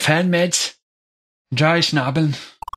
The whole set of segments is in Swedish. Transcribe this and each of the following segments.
Fanmeds. Dry Schnabeln.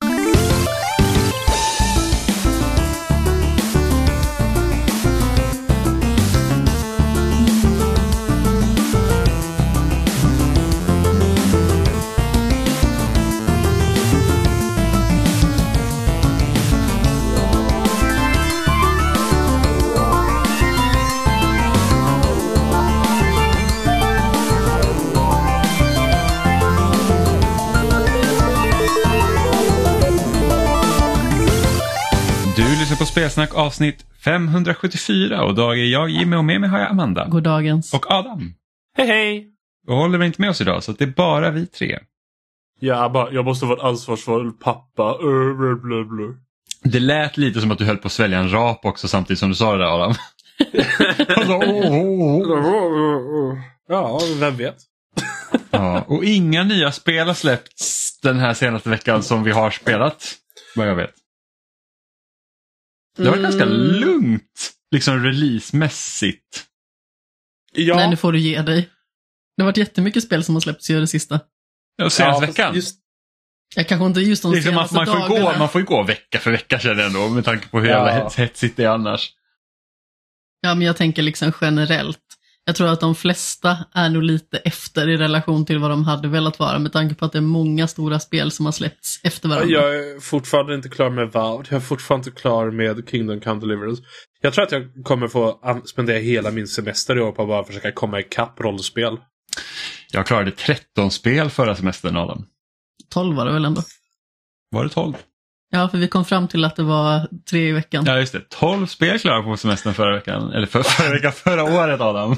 På Spelsnack avsnitt 574 och då är jag Jimmy och med mig har jag Amanda. God dagens. Och Adam. Hej hej. Och håller vi inte med oss idag så det är bara vi tre. Jag måste vara en ansvarsfull pappa. Det lät lite som att du höll på att svälja en rap också samtidigt som du sa det där, Adam. Ja, vem vet. Ja, och inga nya spel har släppts den här senaste veckan som vi har spelat, vad jag vet. Det var ganska lugnt, liksom releasemässigt. Ja. Nej, nu får du ge dig. Det har varit jättemycket spel som har släppts i det sista. Ja, senaste veckan. Jag kanske inte just de liksom senaste att man får ju gå vecka för vecka känner jag ändå, med tanke på hur jävla hetsigt det är annars. Ja, men jag tänker liksom generellt. Jag tror att de flesta är nog lite efter i relation till vad de hade velat vara, med tanke på att det är många stora spel som har släppts efter varandra. Jag är fortfarande inte klar med WoW. Jag är fortfarande inte klar med Kingdom Come Deliverance. Jag tror att jag kommer få spendera hela min semester i år på att bara försöka komma ikapp rollspel. Jag klarade 13 spel förra semestern, Adam. 12 var det väl ändå? Var det 12? Ja, för vi kom fram till att det var 3 i veckan. Ja, just det. 12 spel klarade på semestern förra veckan. Eller förra året, Adam.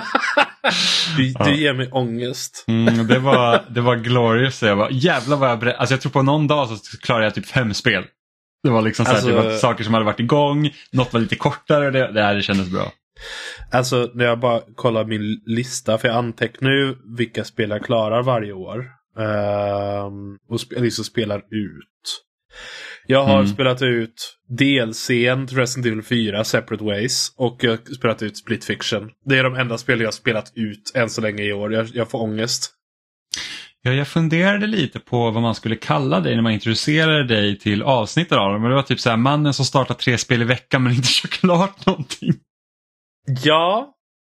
Du ger mig ångest. Det var glorious. Jag var, jävlar vad jag berättade. Alltså jag tror på någon dag så klarade jag typ 5 spel. Det var liksom så här, det var saker som hade varit igång. Något var lite kortare. Det kändes bra. Alltså när jag bara kollar min lista. För jag antecknar nu vilka spel jag klarar varje år. Och liksom spelar ut. Jag har spelat ut DLC:n till Resident Evil 4, Separate Ways, och jag har spelat ut Split Fiction. Det är de enda spel jag har spelat ut än så länge i år. Jag får ångest. Ja, jag funderade lite på vad man skulle kalla dig när man introducerade dig till avsnittet av dem. Men det var typ så här, mannen som startar 3 spel i veckan men inte kör klart någonting. Ja.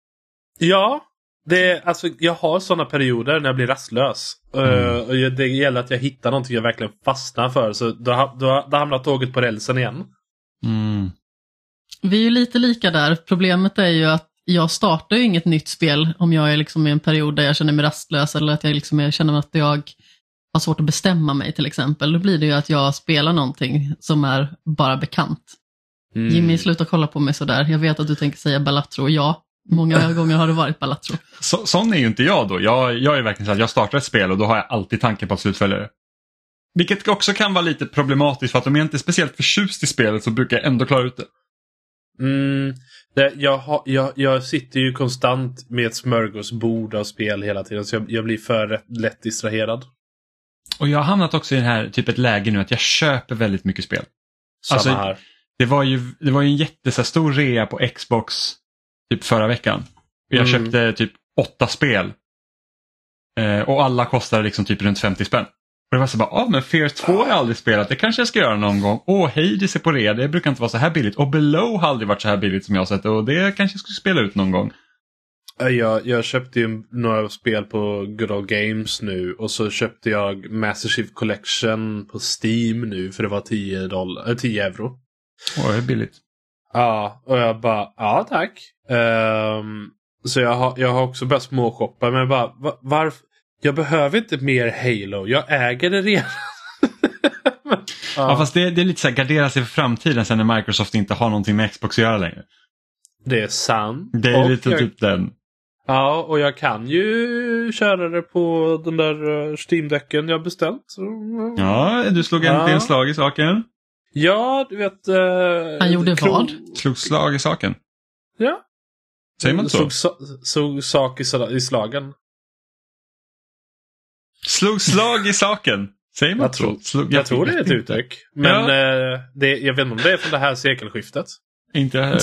Alltså, jag har sådana perioder när jag blir rastlös. Och det gäller att jag hittar någonting jag verkligen fastnar för. Så då hamnar tåget på rälsen igen. Vi är ju lite lika där. Problemet är ju att jag startar ju inget nytt spel om jag är liksom i en period där jag känner mig rastlös. Eller att jag liksom känner att jag har svårt att bestämma mig till exempel. Då blir det ju att jag spelar någonting som är bara bekant. Jimmy, sluta kolla på mig sådär. Jag vet att du tänker säga Balatro. Ja. Många gånger har det varit Balatro. Sån är ju inte jag då. Jag är verkligen så att jag startar ett spel och då har jag alltid tanken på att slutfölja det. Vilket också kan vara lite problematiskt för att om jag inte är speciellt förtjust i spelet så brukar jag ändå klara ut det. Jag sitter ju konstant med ett smörgåsbord av spel hela tiden så jag blir för lätt distraherad. Och jag har hamnat också i den här typ ett läge nu att jag köper väldigt mycket spel. Samma här. Det var ju en jättestor rea på Xbox typ förra veckan. Jag köpte typ 8 spel. Och alla kostade liksom typ runt 50 spänn. Och det var så bara, men Fear 2 har jag aldrig spelat. Det kanske jag ska göra någon gång. Hades är på rea. Det brukar inte vara så här billigt. Och Below har aldrig varit så här billigt som jag har sett. Och det kanske jag skulle spela ut någon gång. Jag köpte ju några spel på Good Old Games nu. Och så köpte jag Master Chief Collection på Steam nu. För det var 10 euro. Det är billigt. Ja, och jag bara, ja tack. Så jag har också börjat småshoppa. Men bara, varför? Jag behöver inte mer Halo. Jag äger det redan. Ja, fast det är lite så här, gardera sig för framtiden sen när Microsoft inte har någonting med Xbox att göra längre. Det är sant. Det är lite typ den. Ja, och jag kan ju köra det på den där Steam-däcken jag beställt. Så, ja, du slog en slag i saken. Ja, du vet... Han gjorde vad? Slog slag i saken. Ja. Säger man så? Såg sak i slagen. Slog slag i saken. Säger man så? Jag tror det är ett uttryck. Men jag vet inte om det är från det här sekelskiftet. Inte här.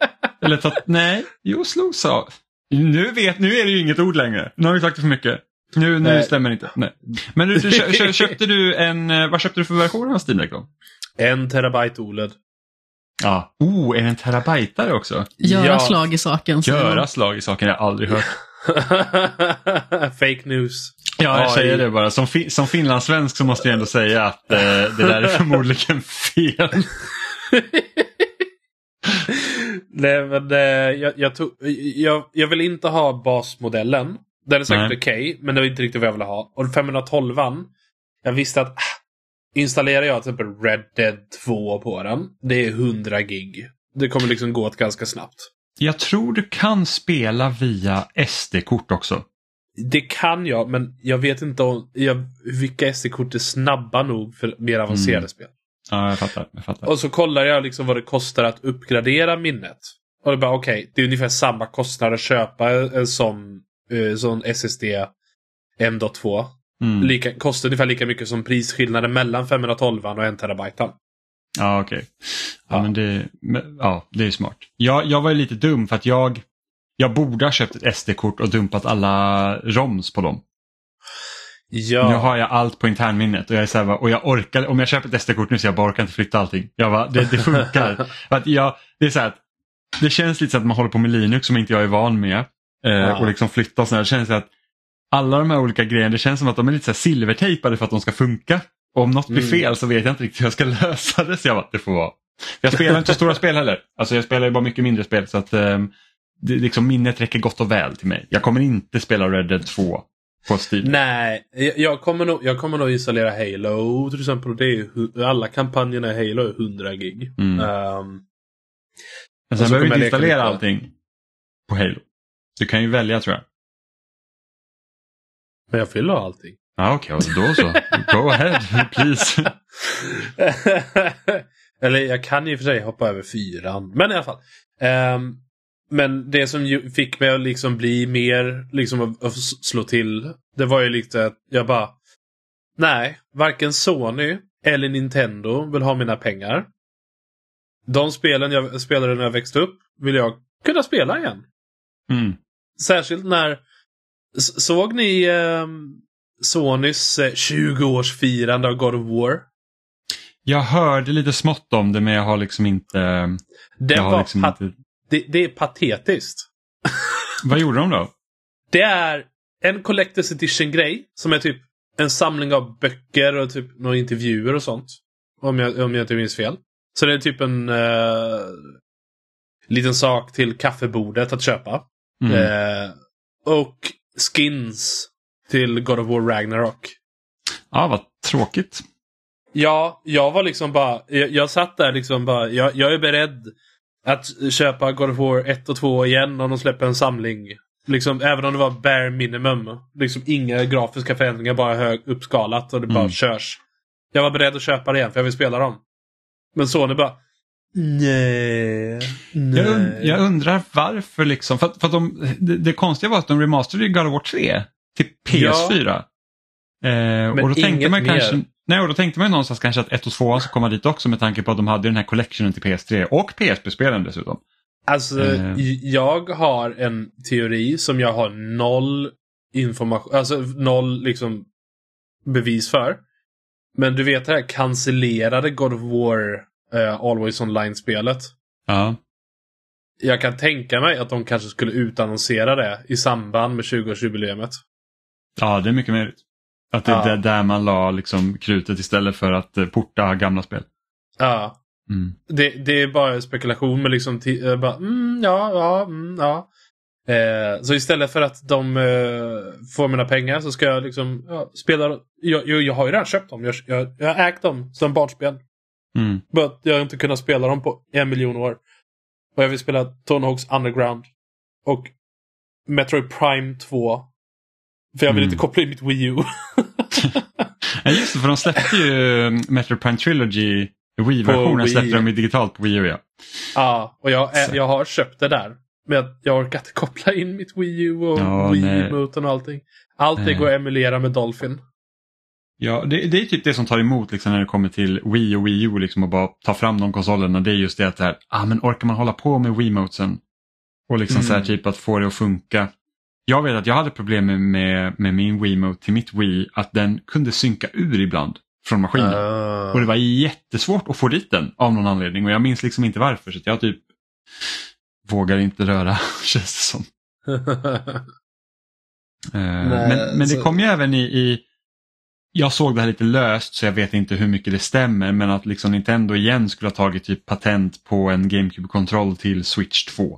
Eller nej. Jo, slog sak. Nu är det ju inget ord längre. Nu har vi sagt det för mycket. Nu stämmer inte. Nej. Men köpte du vad köpte du för version av Steam Deck då? 1 terabyte OLED. Ja. Är det en terabytare också? Göra slag i saken. Göra slag i saken, jag har aldrig hört. Fake news. Ja, jag säger det bara. Som finlandssvensk så måste jag ändå säga att det där är förmodligen fel. Nej, men jag vill inte ha basmodellen. Den är säkert okej, men det var inte riktigt vad jag ville ha. Och 512an, jag visste att installerar jag till exempel Red Dead 2 på den, det är 100 gig. Det kommer liksom gå ganska snabbt. Jag tror du kan spela via SD-kort också. Det kan jag, men jag vet inte vilka SD-kort är snabba nog för mer avancerade spel. Ja, jag fattar. Och så kollar jag liksom vad det kostar att uppgradera minnet. Och det är bara okej, det är ungefär samma kostnad att köpa en sån SSD M.2. Kostar ungefär lika mycket som prisskillnaden mellan 512 och 1 terabyte. Ja, okej. Ja, men det är smart. Jag var ju lite dum för att jag borde ha köpt ett SD-kort och dumpat alla ROMs på dem. Ja. Nu har jag allt på internminnet och jag är så här, och jag orkar, om jag köper ett SD-kort nu så jag bara orkar inte flytta allting. Det funkar. För att det är så här att det känns lite så att man håller på med Linux som inte jag är van med och liksom flytta och sådär. Det känns så att alla de här olika grejerna, det känns som att de är lite så här silvertejpade för att de ska funka. Och om något blir fel så vet jag inte riktigt hur jag ska lösa det, så jag bara, det får vara. Jag spelar inte så stora spel heller. Alltså jag spelar ju bara mycket mindre spel så att liksom minnet räcker gott och väl till mig. Jag kommer inte spela Red Dead 2 på Steam. Nej, jag kommer nog installera Halo till exempel, och det är alla kampanjerna i Halo är 100 gig. Men sen behöver du inte installera allting på Halo. Du kan ju välja, tror jag. Men jag vill ha allting. Ja, okej, då så. Go ahead, please. Eller jag kan ju för sig hoppa över 4. Men i alla fall. Men det som fick mig att liksom bli mer liksom att slå till, det var ju lite att jag bara, nej, varken Sony eller Nintendo vill ha mina pengar. De spelen jag spelade när jag växte upp vill jag kunna spela igen. Särskilt när såg ni Sonys 20-årsfirande av God of War? Jag hörde lite smått om det, men jag har liksom inte... Det är patetiskt. Vad gjorde de då? Det är en Collector's Edition-grej som är typ en samling av böcker och typ några intervjuer och sånt. Om jag inte minns fel. Så det är typ en liten sak till kaffebordet att köpa. Och skins till God of War Ragnarok. Ja, vad tråkigt. Ja, jag var liksom bara... Jag satt där liksom bara... Jag är beredd att köpa God of War 1 och 2 igen om de släpper en samling. Liksom, även om det var bare minimum. Liksom inga grafiska förändringar, bara hög uppskalat och det bara körs. Jag var beredd att köpa det igen för jag vill spela dem. Men Sony bara... Nej. Jag undrar varför liksom. För att det konstiga var att de remasterade God of War 3 till PS4. Och då tänkte man kanske... Nej, och då tänkte man ju någonstans kanske att 1 och 2 ska komma dit också med tanke på att de hade den här collectionen till PS3 och PSP-spelen dessutom. Alltså, jag har en teori som jag har noll information, alltså noll liksom bevis för. Men du vet det här cancellerade God of War Always Online-spelet. Ja. Jag kan tänka mig att de kanske skulle utannonsera det i samband med 20-årsjubileumet. Ja, det är mycket möjligt. Att det är där man la liksom krutet istället för att porta gamla spel. Ja. Det är bara spekulation, men liksom så istället för att de får mina pengar så ska jag liksom spela. Jag har ju redan köpt dem. Jag har ägt dem som barnspel. Men jag har inte kunnat spela dem på 1 miljon år. Och jag vill spela Tony Hawk's Underground och Metroid Prime 2. För jag vill inte koppla in mitt Wii U. Ja, just det, för de släppte ju Metroid Prime Trilogy, Wii-versionen släppte de ju digitalt på Wii U, ja. Ja, och jag har köpt det där. Men jag orkar inte koppla in mitt Wii U och Wii-moten och allting. Allt det går att emulera med Dolphin. Ja, det är typ det som tar emot liksom, när det kommer till Wii och Wii U liksom, och bara ta fram de konsolerna. Det är just det att men orkar man hålla på med Wii-motesen och liksom så här typ att få det att funka. jag vet att jag hade problem med min Wiimote till mitt Wii, att den kunde synka ur ibland från maskinen. Och det var jättesvårt att få dit den av någon anledning, och jag minns liksom inte varför, så jag typ vågar inte röra, känns det som. Men det kom ju även i jag såg det här lite löst, så jag vet inte hur mycket det stämmer, men att liksom Nintendo igen skulle ha tagit typ patent på en GameCube-kontroll till Switch 2.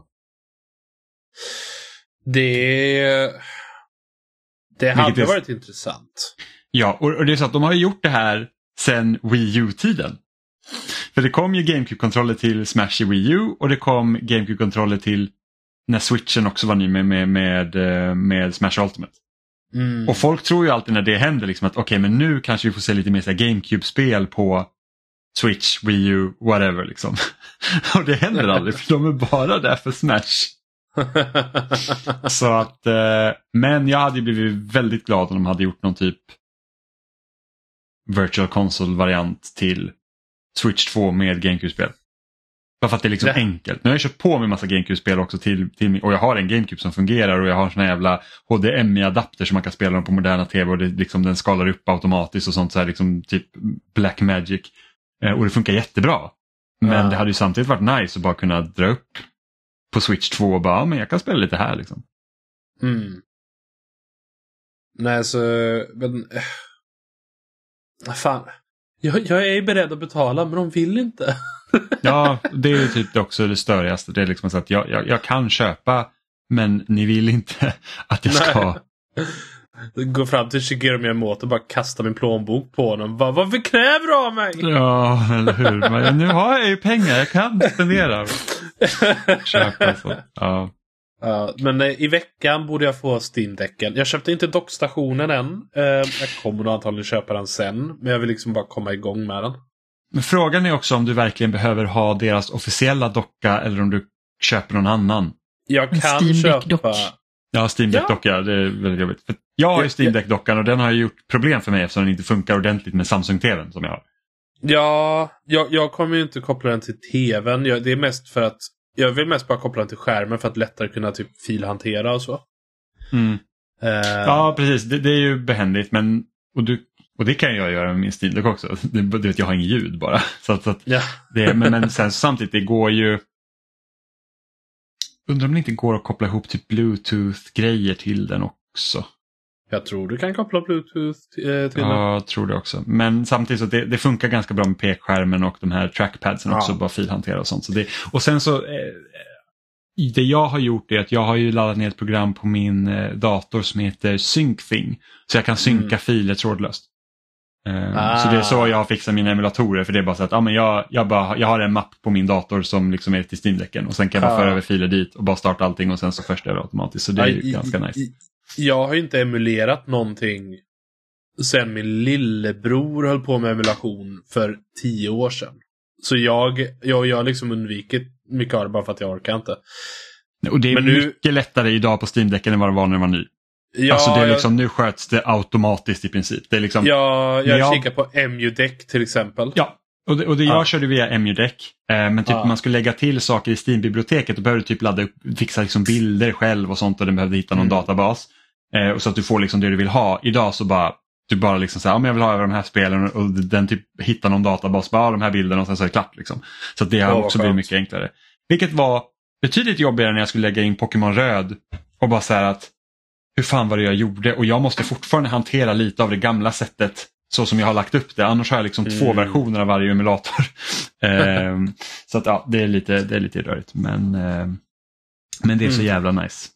Det hade varit intressant. Ja, och det är så att de har ju gjort det här sen Wii U-tiden. För det kom ju GameCube-kontroller till Smash i Wii U, och det kom GameCube-kontroller till när Switchen också var ny med Smash Ultimate. Och folk tror ju alltid när det händer liksom att okej, men nu kanske vi får se lite mer så här GameCube-spel på Switch, Wii U, whatever liksom. Och det händer aldrig, för de är bara där för Smash. Så att, men jag hade blivit väldigt glad om de hade gjort någon typ Virtual Console-variant till Switch 2 med GameCube-spel. Bara för att det är liksom enkelt. Nu har jag köpt på mig en massa GameCube-spel också och jag har en GameCube som fungerar, och jag har en sån här jävla HDMI-adapter som man kan spela dem på moderna tv, och det, liksom, den skalar upp automatiskt och sånt, så här, liksom, typ Black Magic. Och det funkar jättebra. Men det hade ju samtidigt varit nice att bara kunna dra upp på Switch 2 och bara, men jag kan spela lite här liksom. Nej, så men fan. Jag är beredd att betala, men de vill inte. Ja, det är ju typ också det störigaste. Det är liksom så att jag kan köpa, men ni vill inte att jag ska. Gå fram till Shigeru Miyamoto och bara kasta min plånbok på honom. Varför kräver du av mig? Ja, eller hur? Men nu har jag ju pengar, jag kan spendera. Köpa så. Ja. Men i veckan borde jag få Steam-däcken. Jag köpte inte dockstationen än. Jag kommer nog antagligen köpa den sen. Men jag vill liksom bara komma igång med den. Men frågan är också om du verkligen behöver ha deras officiella docka, eller om du köper någon annan. Jag kan Steam köpa... Ja, Steam Deck-docka, det är väldigt jobbigt. För jag har ju Steam Deck-dockan, och den har ju gjort problem för mig eftersom den inte funkar ordentligt med Samsung-tvn som jag har. Ja, jag kommer ju inte koppla den till tvn. Det är mest för att jag vill mest bara koppla den till skärmen för att lättare kunna typ filhantera och så. Ja, precis. Det är ju behändigt, men och det kan jag göra med min Steam Deck också. Det vet jag har ingen ljud bara. Så att men sen samtidigt, det går ju. Undrar om det inte går att koppla ihop typ Bluetooth-grejer till den också. Jag tror du kan koppla Bluetooth till den. Ja, jag tror det också. Men samtidigt så det funkar ganska bra med pekskärmen och de här trackpadsen också, bara filhantera och sånt. Och sen så det jag har gjort är att jag har ju laddat ner ett program på min dator som heter SyncThing. Så jag kan synka filer trådlöst. Så det är så jag fixar mina emulatorer, för det är bara så att jag har en mapp på min dator som liksom är till Steam-däcken, och sen kan jag bara föra över filer dit och bara starta allting, och sen så först är det automatiskt. Så det är ju ganska nice. Jag har ju inte emulerat någonting sen min lillebror höll på med emulation för 10 år sedan. Så jag har liksom undvikit mycket av det bara för att jag orkar inte. Och det är mycket lättare idag på Steam-däcken än vad det var när det var ny. Ja, alltså det är liksom, nu sköts det automatiskt i princip. Det är liksom, jag kikar på EmuDeck till exempel. Ja, och det jag körde via EmuDeck. Men typ man skulle lägga till saker i Steam-biblioteket, och behövde typ ladda upp, fixa liksom bilder själv och sånt, och den behövde hitta någon databas. Och så att du får liksom det du vill ha. Idag så bara du bara liksom säger, jag vill ha över de här spelen, och den typ hittar någon databas, bara de här bilderna, och sen så är det klart liksom. Så att det har också blivit mycket enklare. Vilket var betydligt jobbigare när jag skulle lägga in Pokémon Röd och bara säga att hur fan var det jag gjorde, och jag måste fortfarande hantera lite av det gamla sättet så som jag har lagt upp det. Annars har jag liksom 2 versioner av varje emulator. Så att det är lite rörigt, men det är så jävla nice.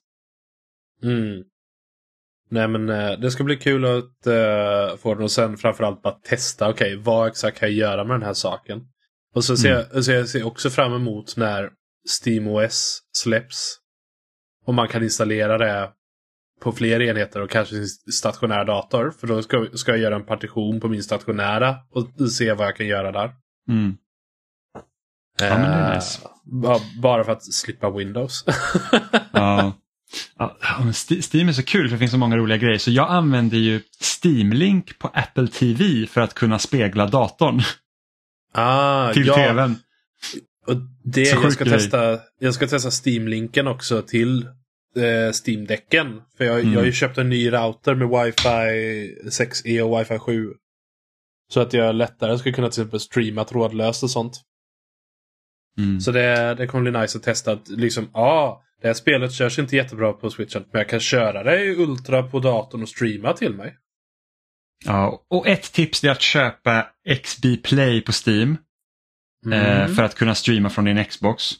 Nej, men det ska bli kul att få den, och sen framförallt bara testa, vad exakt kan jag göra med den här saken. Och så ser jag också fram emot när SteamOS släpps, och man kan installera det på fler enheter och kanske sin stationära dator. För då ska jag göra en partition på min stationära och se vad jag kan göra där. Ja, men det är nice. Bara för att slippa Windows. Ja. Steam är så kul, för det finns så många roliga grejer. Så jag använder ju Steam Link på Apple TV för att kunna spegla datorn till tvn. Och jag ska testa Steam Linken också till Steam-däcken. För jag har ju köpt en ny router med Wi-Fi 6E och Wi-Fi 7. Så att jag lättare ska kunna till exempel streama trådlöst och sånt. Så det kommer bli nice att testa att liksom, det här spelet körs inte jättebra på Switchen, men jag kan köra det i Ultra på datorn och streama till mig. Ja, och ett tips är att köpa XB Play på Steam för att kunna streama från din Xbox.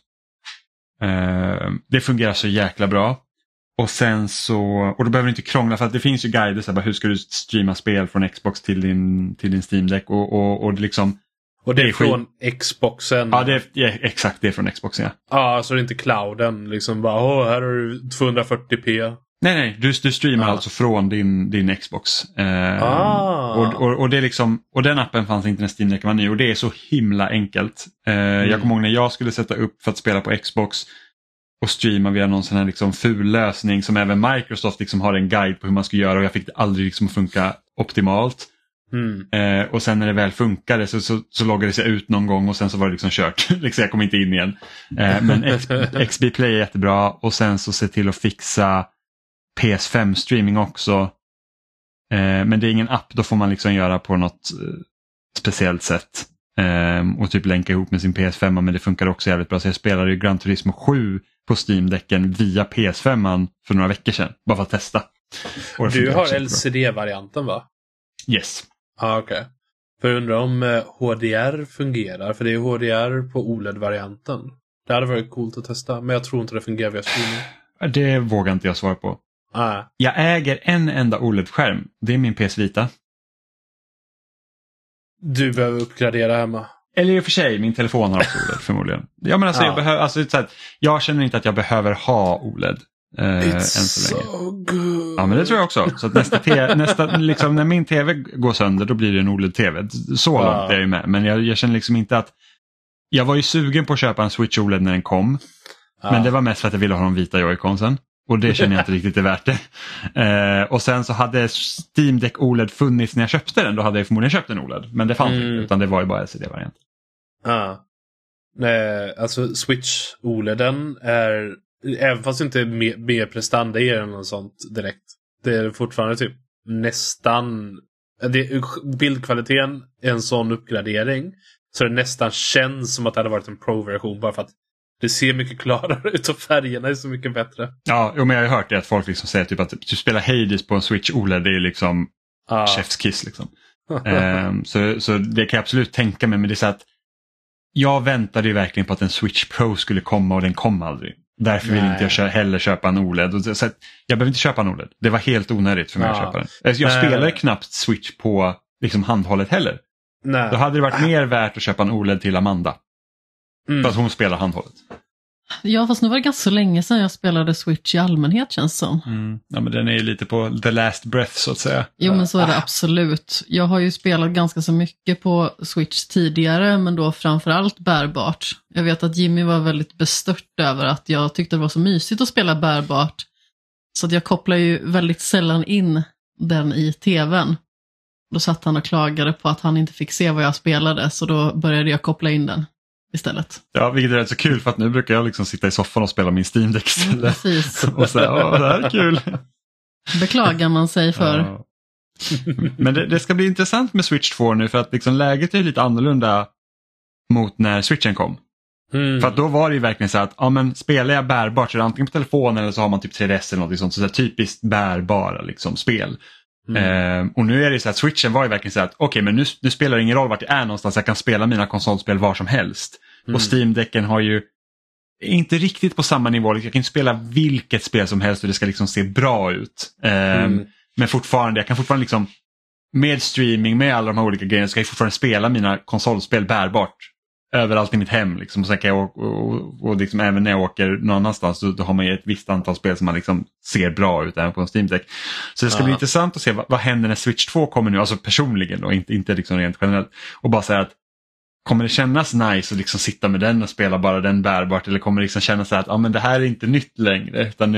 Det fungerar så jäkla bra. Och sen och då behöver du inte krångla, för att det finns ju guider så här, hur ska du streama spel från Xbox till din Steam Deck och det liksom. Och det är från Xboxen. Ja, exakt, det är från Xboxen, ja. Ja, så det är inte clouden liksom bara, här har du 240p. Nej, du streamar alltså från din Xbox. Och det är liksom, och den appen fanns inte när Steam Deck var ny, och det är så himla enkelt. Jag kommer ihåg när jag skulle sätta upp för att spela på Xbox och streama via någon sån här liksom ful lösning som även Microsoft liksom har en guide på hur man ska göra, och jag fick det aldrig liksom att funka optimalt. Och sen när det väl funkade så loggades jag ut någon gång och sen så var det liksom kört. Liksom, jag kom inte in igen. Men XB Play är jättebra, och sen så se till att fixa PS5 streaming också. Men det är ingen app, då får man liksom göra på något speciellt sätt. Och typ länka ihop med sin PS5, men det funkar också jävligt bra. Så jag spelade ju Gran Turismo 7 på Steam-däcken via PS5 för några veckor sedan, bara för att testa. Du har LCD-varianten, va? Yes. Okej. För jag undrar om HDR fungerar, för det är HDR på OLED-varianten. Det hade varit coolt att testa, men jag tror inte det fungerar via streaming. Det vågar inte jag svara på. Jag äger en enda OLED-skärm. Det är min PS Vita. Du behöver uppgradera hemma. Eller i och för sig, min telefon har också OLED förmodligen. Ja, men alltså, jag känner inte att jag behöver ha OLED än så länge. So good. Ja, men det tror jag också. Så att nästa liksom, när min tv går sönder, då blir det en OLED-tv. Så långt är jag ju med. Men jag känner liksom inte att... Jag var ju sugen på att köpa en Switch OLED när den kom. Men det var mest för att jag ville ha de vita Joy-Consen. Och det känner jag inte riktigt är värt det. Och sen så hade Steam Deck OLED funnits när jag köpte den. Då hade jag förmodligen köpt en OLED. Men det fanns inte, utan det var ju bara LCD-variant. Nej, alltså Switch OLEDen är, även fast det inte är mer prestanda i den och sånt direkt. Det är fortfarande typ nästan... Bildkvaliteten är en sån uppgradering. Så det nästan känns som att det hade varit en Pro-version, bara för att det ser mycket klarare ut och färgerna är så mycket bättre. Ja, men jag har ju hört det att folk liksom säger typ att du spelar Hades på en Switch OLED, det är liksom chef's kiss liksom. Så det kan jag absolut tänka mig, men det är så att jag väntade ju verkligen på att en Switch Pro skulle komma, och den kom aldrig. Därför vill inte jag heller köpa en OLED. Så jag behöver inte köpa en OLED. Det var helt onödigt för mig att köpa den. Jag spelar knappt Switch på liksom handhållet heller. Då hade det varit mer värt att köpa en OLED till Amanda. För att hon spelar handhållet. Ja, fast nu var det ganska så länge sedan jag spelade Switch i allmänhet, känns som. Ja, men den är ju lite på the last breath så att säga. Jo, men så är det absolut. Jag har ju spelat ganska så mycket på Switch tidigare, men då framförallt bärbart. Jag vet att Jimmy var väldigt bestört över att jag tyckte det var så mysigt att spela bärbart. Så att jag kopplar ju väldigt sällan in den i tvn. Då satt han och klagade på att han inte fick se vad jag spelade, så då började jag koppla in den istället. Ja, vilket är rätt så kul, för att nu brukar jag liksom sitta i soffan och spela min Steam Deck istället. Precis. Och säga, det här är kul. Beklagar man sig för. Ja. Men det ska bli intressant med Switch 2 nu, för att liksom läget är lite annorlunda mot när Switchen kom. För att då var det ju verkligen så att men spelar jag bärbart så är det antingen på telefonen eller så har man typ 3DS eller något sånt, så typiskt bärbara liksom spel. Och nu är det så att Switchen var ju verkligen så att okej, men nu spelar det ingen roll vart jag är någonstans, jag kan spela mina konsolspel var som helst. Och Steam-däcken har ju inte riktigt på samma nivå, jag kan inte spela vilket spel som helst och det ska liksom se bra ut. Men fortfarande, jag kan fortfarande liksom med streaming, med alla de här olika grejerna, ska jag fortfarande spela mina konsolspel bärbart överallt i mitt hem liksom. Och sen kan jag och liksom, även när jag åker någon annanstans, då har man ju ett visst antal spel som man liksom ser bra ut även på en Steam Deck. Så det ska bli intressant att se vad händer när Switch 2 kommer nu, alltså personligen då, inte liksom rent generellt, och bara säga att kommer det kännas nice att liksom sitta med den och spela bara den bärbart, eller kommer det liksom kännas så att men det här är inte nytt längre, utan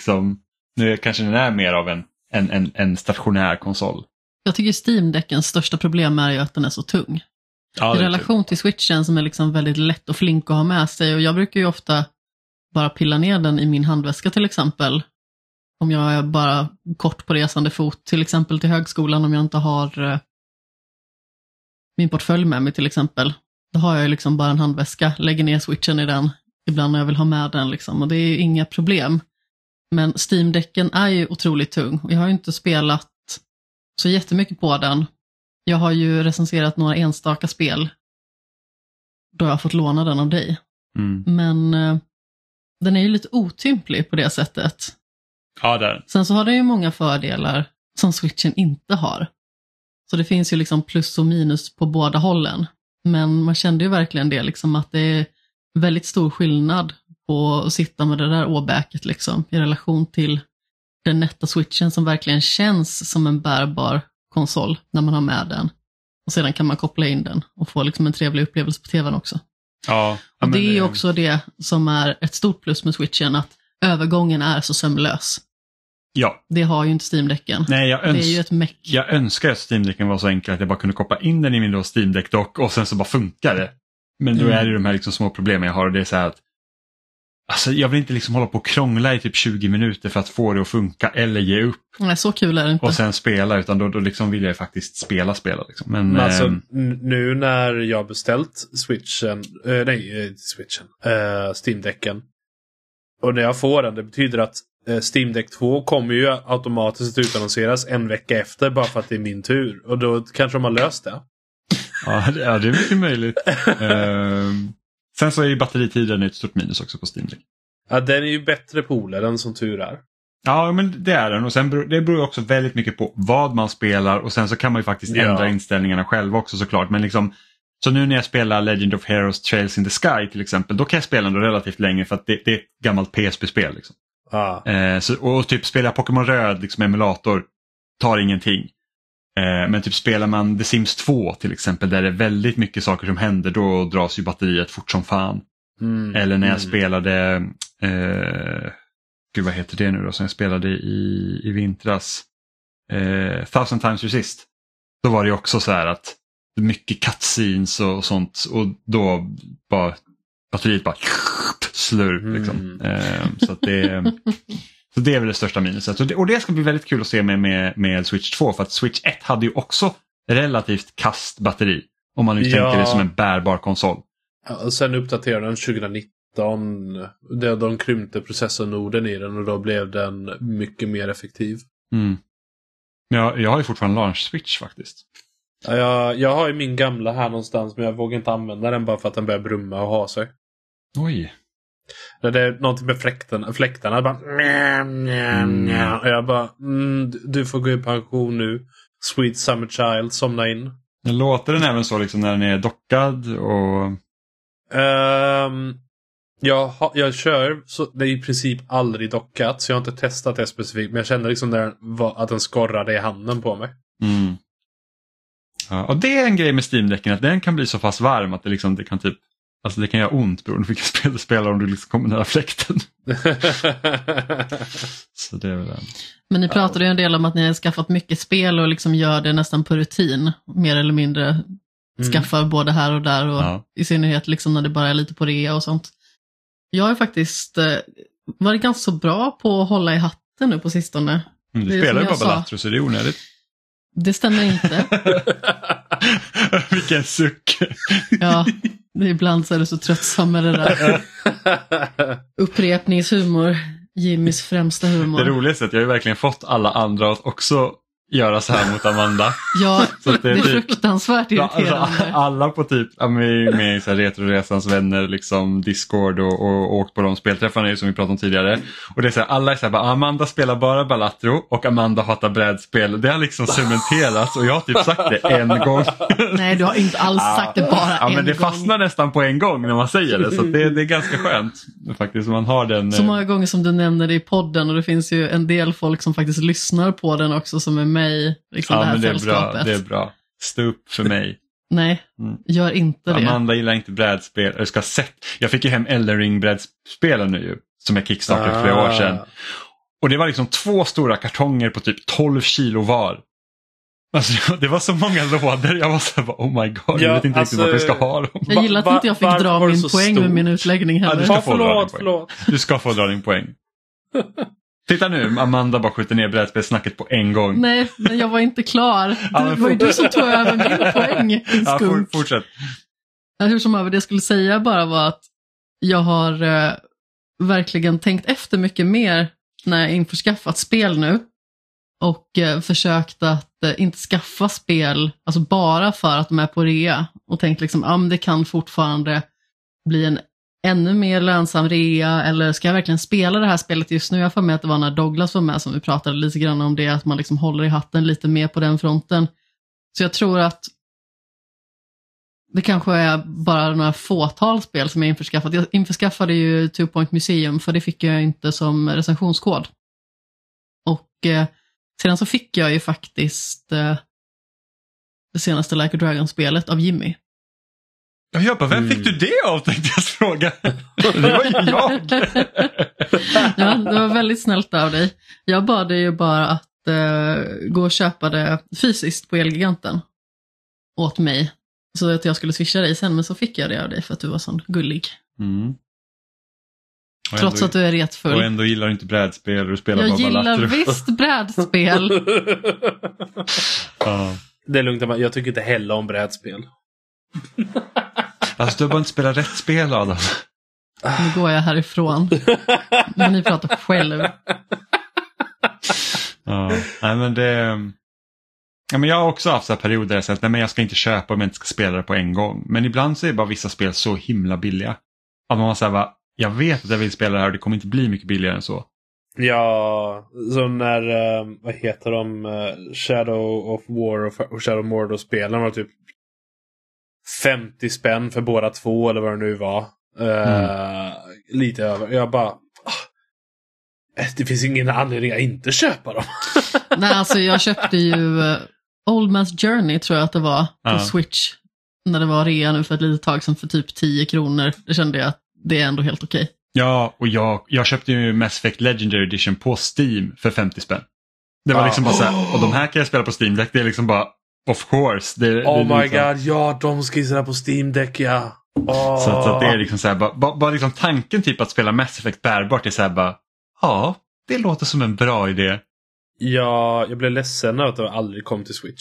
nu kanske den är mer av en stationär konsol. Jag tycker Steam-däckens största problem är ju att den är så tung. I relation till Switchen som är liksom väldigt lätt och flink att ha med sig, och jag brukar ju ofta bara pilla ner den i min handväska till exempel. Om jag är bara kort på resande fot, till exempel till högskolan, om jag inte har min portfölj med mig till exempel. Då har jag liksom bara en handväska, lägger ner switchen i den ibland när jag vill ha med den liksom, och det är ju inga problem. Men Steam-däcken är ju otroligt tung. Jag har ju inte spelat så jättemycket på den. Jag har ju recenserat några enstaka spel då jag har fått låna den av dig. Men den är ju lite otymplig på det sättet. Ja, där. Sen så har den ju många fördelar som Switchen inte har. Så det finns ju liksom plus och minus på båda hållen. Men man kände ju verkligen det liksom, att det är väldigt stor skillnad på att sitta med det där åbäket liksom, i relation till den nätta Switchen som verkligen känns som en bärbar konsol när man har med den. Och sedan kan man koppla in den och få liksom en trevlig upplevelse på tvn också. Ja, och det är ju också det som är ett stort plus med Switchen, att övergången är så sömlös. Ja. Det har ju inte Steam-däcken. Nej, det är ju ett meck. Jag önskar att Steam-däcken var så enkla att jag bara kunde koppla in den i min Steam Deck-dock och sen så bara funkar det. Men då är det de här liksom små problemen jag har, och det är så här att alltså, jag vill inte liksom hålla på och krångla i typ 20 minuter för att få det att funka eller ge upp. Nej, så kul är det inte. Och sen spela, utan då liksom vill jag faktiskt spela liksom. Men alltså, nu när jag beställt Steam-däcken och när jag får den, det betyder att Steam Deck 2 kommer ju automatiskt utannonseras en vecka efter, bara för att det är min tur. Och då kanske de har löst det. Ja, det är mycket möjligt. Sen så är ju batteritiden ett stort minus också på Steam Deck. Ja, den är ju bättre på OLEDen som tur är. Ja, men det är den. Och sen det beror också väldigt mycket på vad man spelar. Och sen så kan man ju faktiskt ändra inställningarna själv också såklart. Men liksom, så nu när jag spelar Legend of Heroes Trails in the Sky till exempel, då kan jag spela den relativt länge för att det är ett gammalt PSP-spel liksom. Och typ spela Pokémon Röd liksom emulator tar ingenting. Men typ spelar man The Sims 2 till exempel, där det är väldigt mycket saker som händer, då dras ju batteriet fort som fan. Eller när jag spelade vad heter det nu då, som jag spelade i vintras, 1000 Times Resist. Då var det också så här att mycket cutscenes och sånt, och då bara batteriet bara slurp liksom. Så att så det är väl det största minuset. Och det ska bli väldigt kul att se med Switch 2, för att Switch 1 hade ju också relativt kast batteri, om man nu tänker det som en bärbar konsol. Ja, och sen uppdaterade den 2019. De krympte processornoden i den och då blev den mycket mer effektiv. Ja, jag har ju fortfarande launch Switch faktiskt. Ja, jag har ju min gamla här någonstans, men jag vågar inte använda den bara för att den börjar brumma och ha sig. Oj. Det är någonting med fläktarna bara, och jag bara, du får gå i pension nu. Sweet Summer Child, somna in. Låter den även så liksom när den är dockad? Och... jag kör så det är i princip aldrig dockat, så jag har inte testat det specifikt, men jag känner liksom att den skorrade i handen på mig. Ja, och det är en grej med Steam-däcken, att den kan bli så fast varm att det kan typ, alltså det kan göra ont beroende på vilket spel du spelar, om du liksom kommer nära fläkten. Så det är väl det. Men ni pratade ju en del om att ni har skaffat mycket spel och liksom gör det nästan på rutin, mer eller mindre. Skaffar både här och där, och i synnerhet liksom när det bara är lite på rea och sånt. Jag har faktiskt varit ganska så bra på att hålla i hatten nu på sistone. Du spelar ju bara Balatro, så det är onödigt. Det stämmer inte. Vilken suck. Ja, ibland så är det så tröttsamt med det där. Upprepningshumor, Jimmys främsta humor. Det roligaste är att jag har ju verkligen fått alla andra att också göra så här mot Amanda. Ja, så det är fruktansvärt irriterande. Alltså, alla på typ med i så här Retroresans vänner liksom Discord och åkt på de spelträffarna som vi pratade om tidigare. Och det är så här, alla är så här, bara, Amanda spelar bara Balatro och Amanda hatar brädspel. Det har liksom cementerats, och jag har typ sagt det en gång. Nej, du har inte alls sagt det bara en gång. Men det fastnar nästan på en gång när man säger det, så det är ganska skönt faktiskt. Man har den, så många gånger som du nämner det i podden, och det finns ju en del folk som faktiskt lyssnar på den också, som är med i liksom det här sällskapet. Det är bra. Stå upp för mig. Nej, gör inte det. Amanda gillar inte brädspel. Jag fick ju hem Elden Ring brädspelen nu, som jag kickstartade för flera år sedan. Och det var liksom 2 stora kartonger på typ 12 kilo var. Alltså, det var så många lådor. Jag var så här, oh my god, jag vet inte riktigt vart vi ska ha dem. Jag gillar att inte jag fick dra min poäng med min utläggning heller. Ja, förlåt. Du ska få dra din poäng. Titta nu, Amanda bara skjuter ner brädspelssnacket på en gång. Nej, men jag var inte klar. Det var ju du som tog över min poäng. Ja, fortsätt. Hur som över det skulle säga bara var att jag har verkligen tänkt efter mycket mer när jag införskaffat spel nu. Och försökt att inte skaffa spel alltså bara för att de är på rea. Och tänkt liksom, men det kan fortfarande bli en ännu mer lönsam rea. Eller ska jag verkligen spela det här spelet just nu? Jag får med att det var när Douglas var med som vi pratade lite grann om det. Att man liksom håller i hatten lite mer på den fronten. Så jag tror att det kanske är bara några fåtal spel som jag införskaffat. Jag införskaffade ju 2 Point Museum för det fick jag inte som recensionskod. Och sedan så fick jag ju faktiskt det senaste Like a Dragon-spelet av Jimmy. Jag bara, vem fick du det av, tänkte jag fråga. Det var ju jag. Ja, det var väldigt snällt av dig. Jag bad ju bara att gå och köpa det fysiskt på Elgiganten åt mig. Så att jag skulle swisha dig sen, men så fick jag det av dig för att du var sån gullig. Mm. Trots att du är retfull. Och ändå gillar du inte brädspel och spelar bara Balatro. Jag gillar visst brädspel. Det är lugnt, jag tycker inte heller om brädspel. Alltså du har bara inte spelat rätt spel, Adam. Nu går jag härifrån. Men ni pratar själv. Nej, men det... Ja, men jag har också haft så här perioder där jag sagt att jag ska inte köpa om jag inte ska spela det på en gång. Men ibland så är bara vissa spel så himla billiga. Att man säger jag vet att jag vill spela det här och det kommer inte bli mycket billigare än så. Ja, så när, vad heter de, Shadow of War och Shadow of Mordor-spelen var typ 50 spänn för båda två eller vad det nu var. Lite över. Jag bara, det finns ingen anledning att inte köpa dem. Nej, alltså jag köpte ju Old Man's Journey tror jag att det var på Switch. När det var rea nu för ett litet tag sedan för typ 10 kronor. Det kände jag att det är ändå helt okej. Ja, och jag köpte ju Mass Effect Legendary Edition på Steam för 50 spänn. Det var liksom bara så här, och de här kan jag spela på Steam Deck, det är liksom bara, of course. My god, ja, de ska spela på Steam Deck, ja. Så att det är liksom så här, bara liksom tanken typ att spela Mass Effect bärbart är så här bara, ja, det låter som en bra idé. Ja, jag blev ledsen att det aldrig kom till Switch.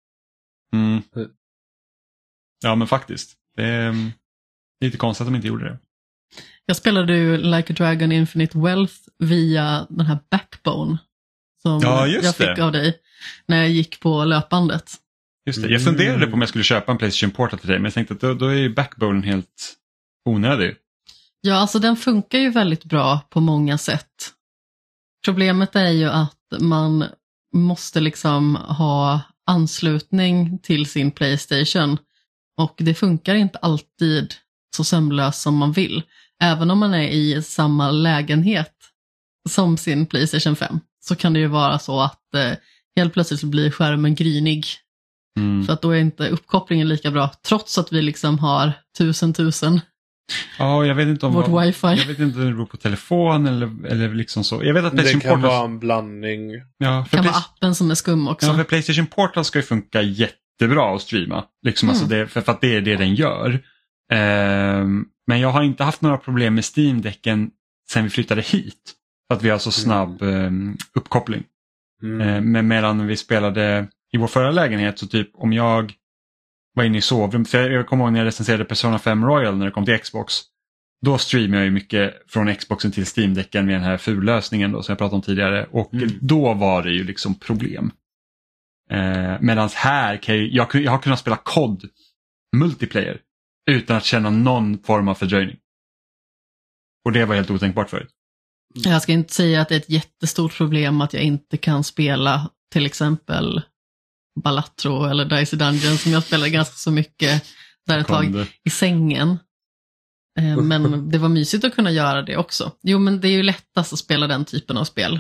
Ja, men faktiskt. Det är lite konstigt att de inte gjorde det. Jag spelade ju Like a Dragon Infinite Wealth via den här Backbone som jag fick av dig när jag gick på löpandet. Just det, jag funderade på om jag skulle köpa en PlayStation Portal till dig, men jag tänkte att då är ju Backbone helt onödig. Ja, alltså den funkar ju väldigt bra på många sätt. Problemet är ju att man måste liksom ha anslutning till sin PlayStation och det funkar inte alltid så sömlöst som man vill. Även om man är i samma lägenhet som sin PlayStation 5 så kan det ju vara så att helt plötsligt blir skärmen grynig. För att då är inte uppkopplingen lika bra trots att vi liksom har 1000. Ja, jag vet inte om vårt wifi. Jag vet inte om det beror på telefon eller liksom så. Jag vet att det kan vara en blandning. Ja, det kan vara appen som är skum också. Ja, för PlayStation Portal ska ju funka jättebra att streama. Liksom, alltså för att det är det den gör. Men jag har inte haft några problem med Steam-däcken sen vi flyttade hit. För att vi har så snabb uppkoppling. Men medan vi spelade i vår förra lägenhet så typ om jag var inne i sovrum. För jag kommer ihåg när jag recenserade Persona 5 Royal när det kom till Xbox. Då streamade jag ju mycket från Xboxen till Steam-däcken med den här fullösningen då, som jag pratade om tidigare. Och då var det ju liksom problem. Medan här kan jag har kunnat spela COD multiplayer utan att känna någon form av fördröjning. Och det var helt otänkbart förut. Jag ska inte säga att det är ett jättestort problem att jag inte kan spela till exempel Balatro eller Dicey Dungeon som jag spelade ganska så mycket där ett tag i sängen. Men det var mysigt att kunna göra det också. Jo, men det är ju lättast att spela den typen av spel.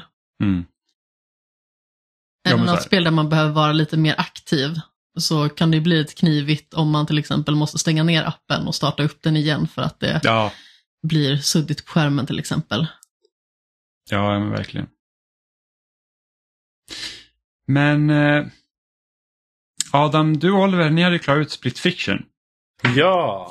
Även något spel där man behöver vara lite mer aktiv så kan det bli lite knivigt om man till exempel måste stänga ner appen och starta upp den igen för att det blir suddigt på skärmen till exempel. Ja, men verkligen. Men Adam, du och Oliver, ni hade klarat ut Split Fiction. Ja.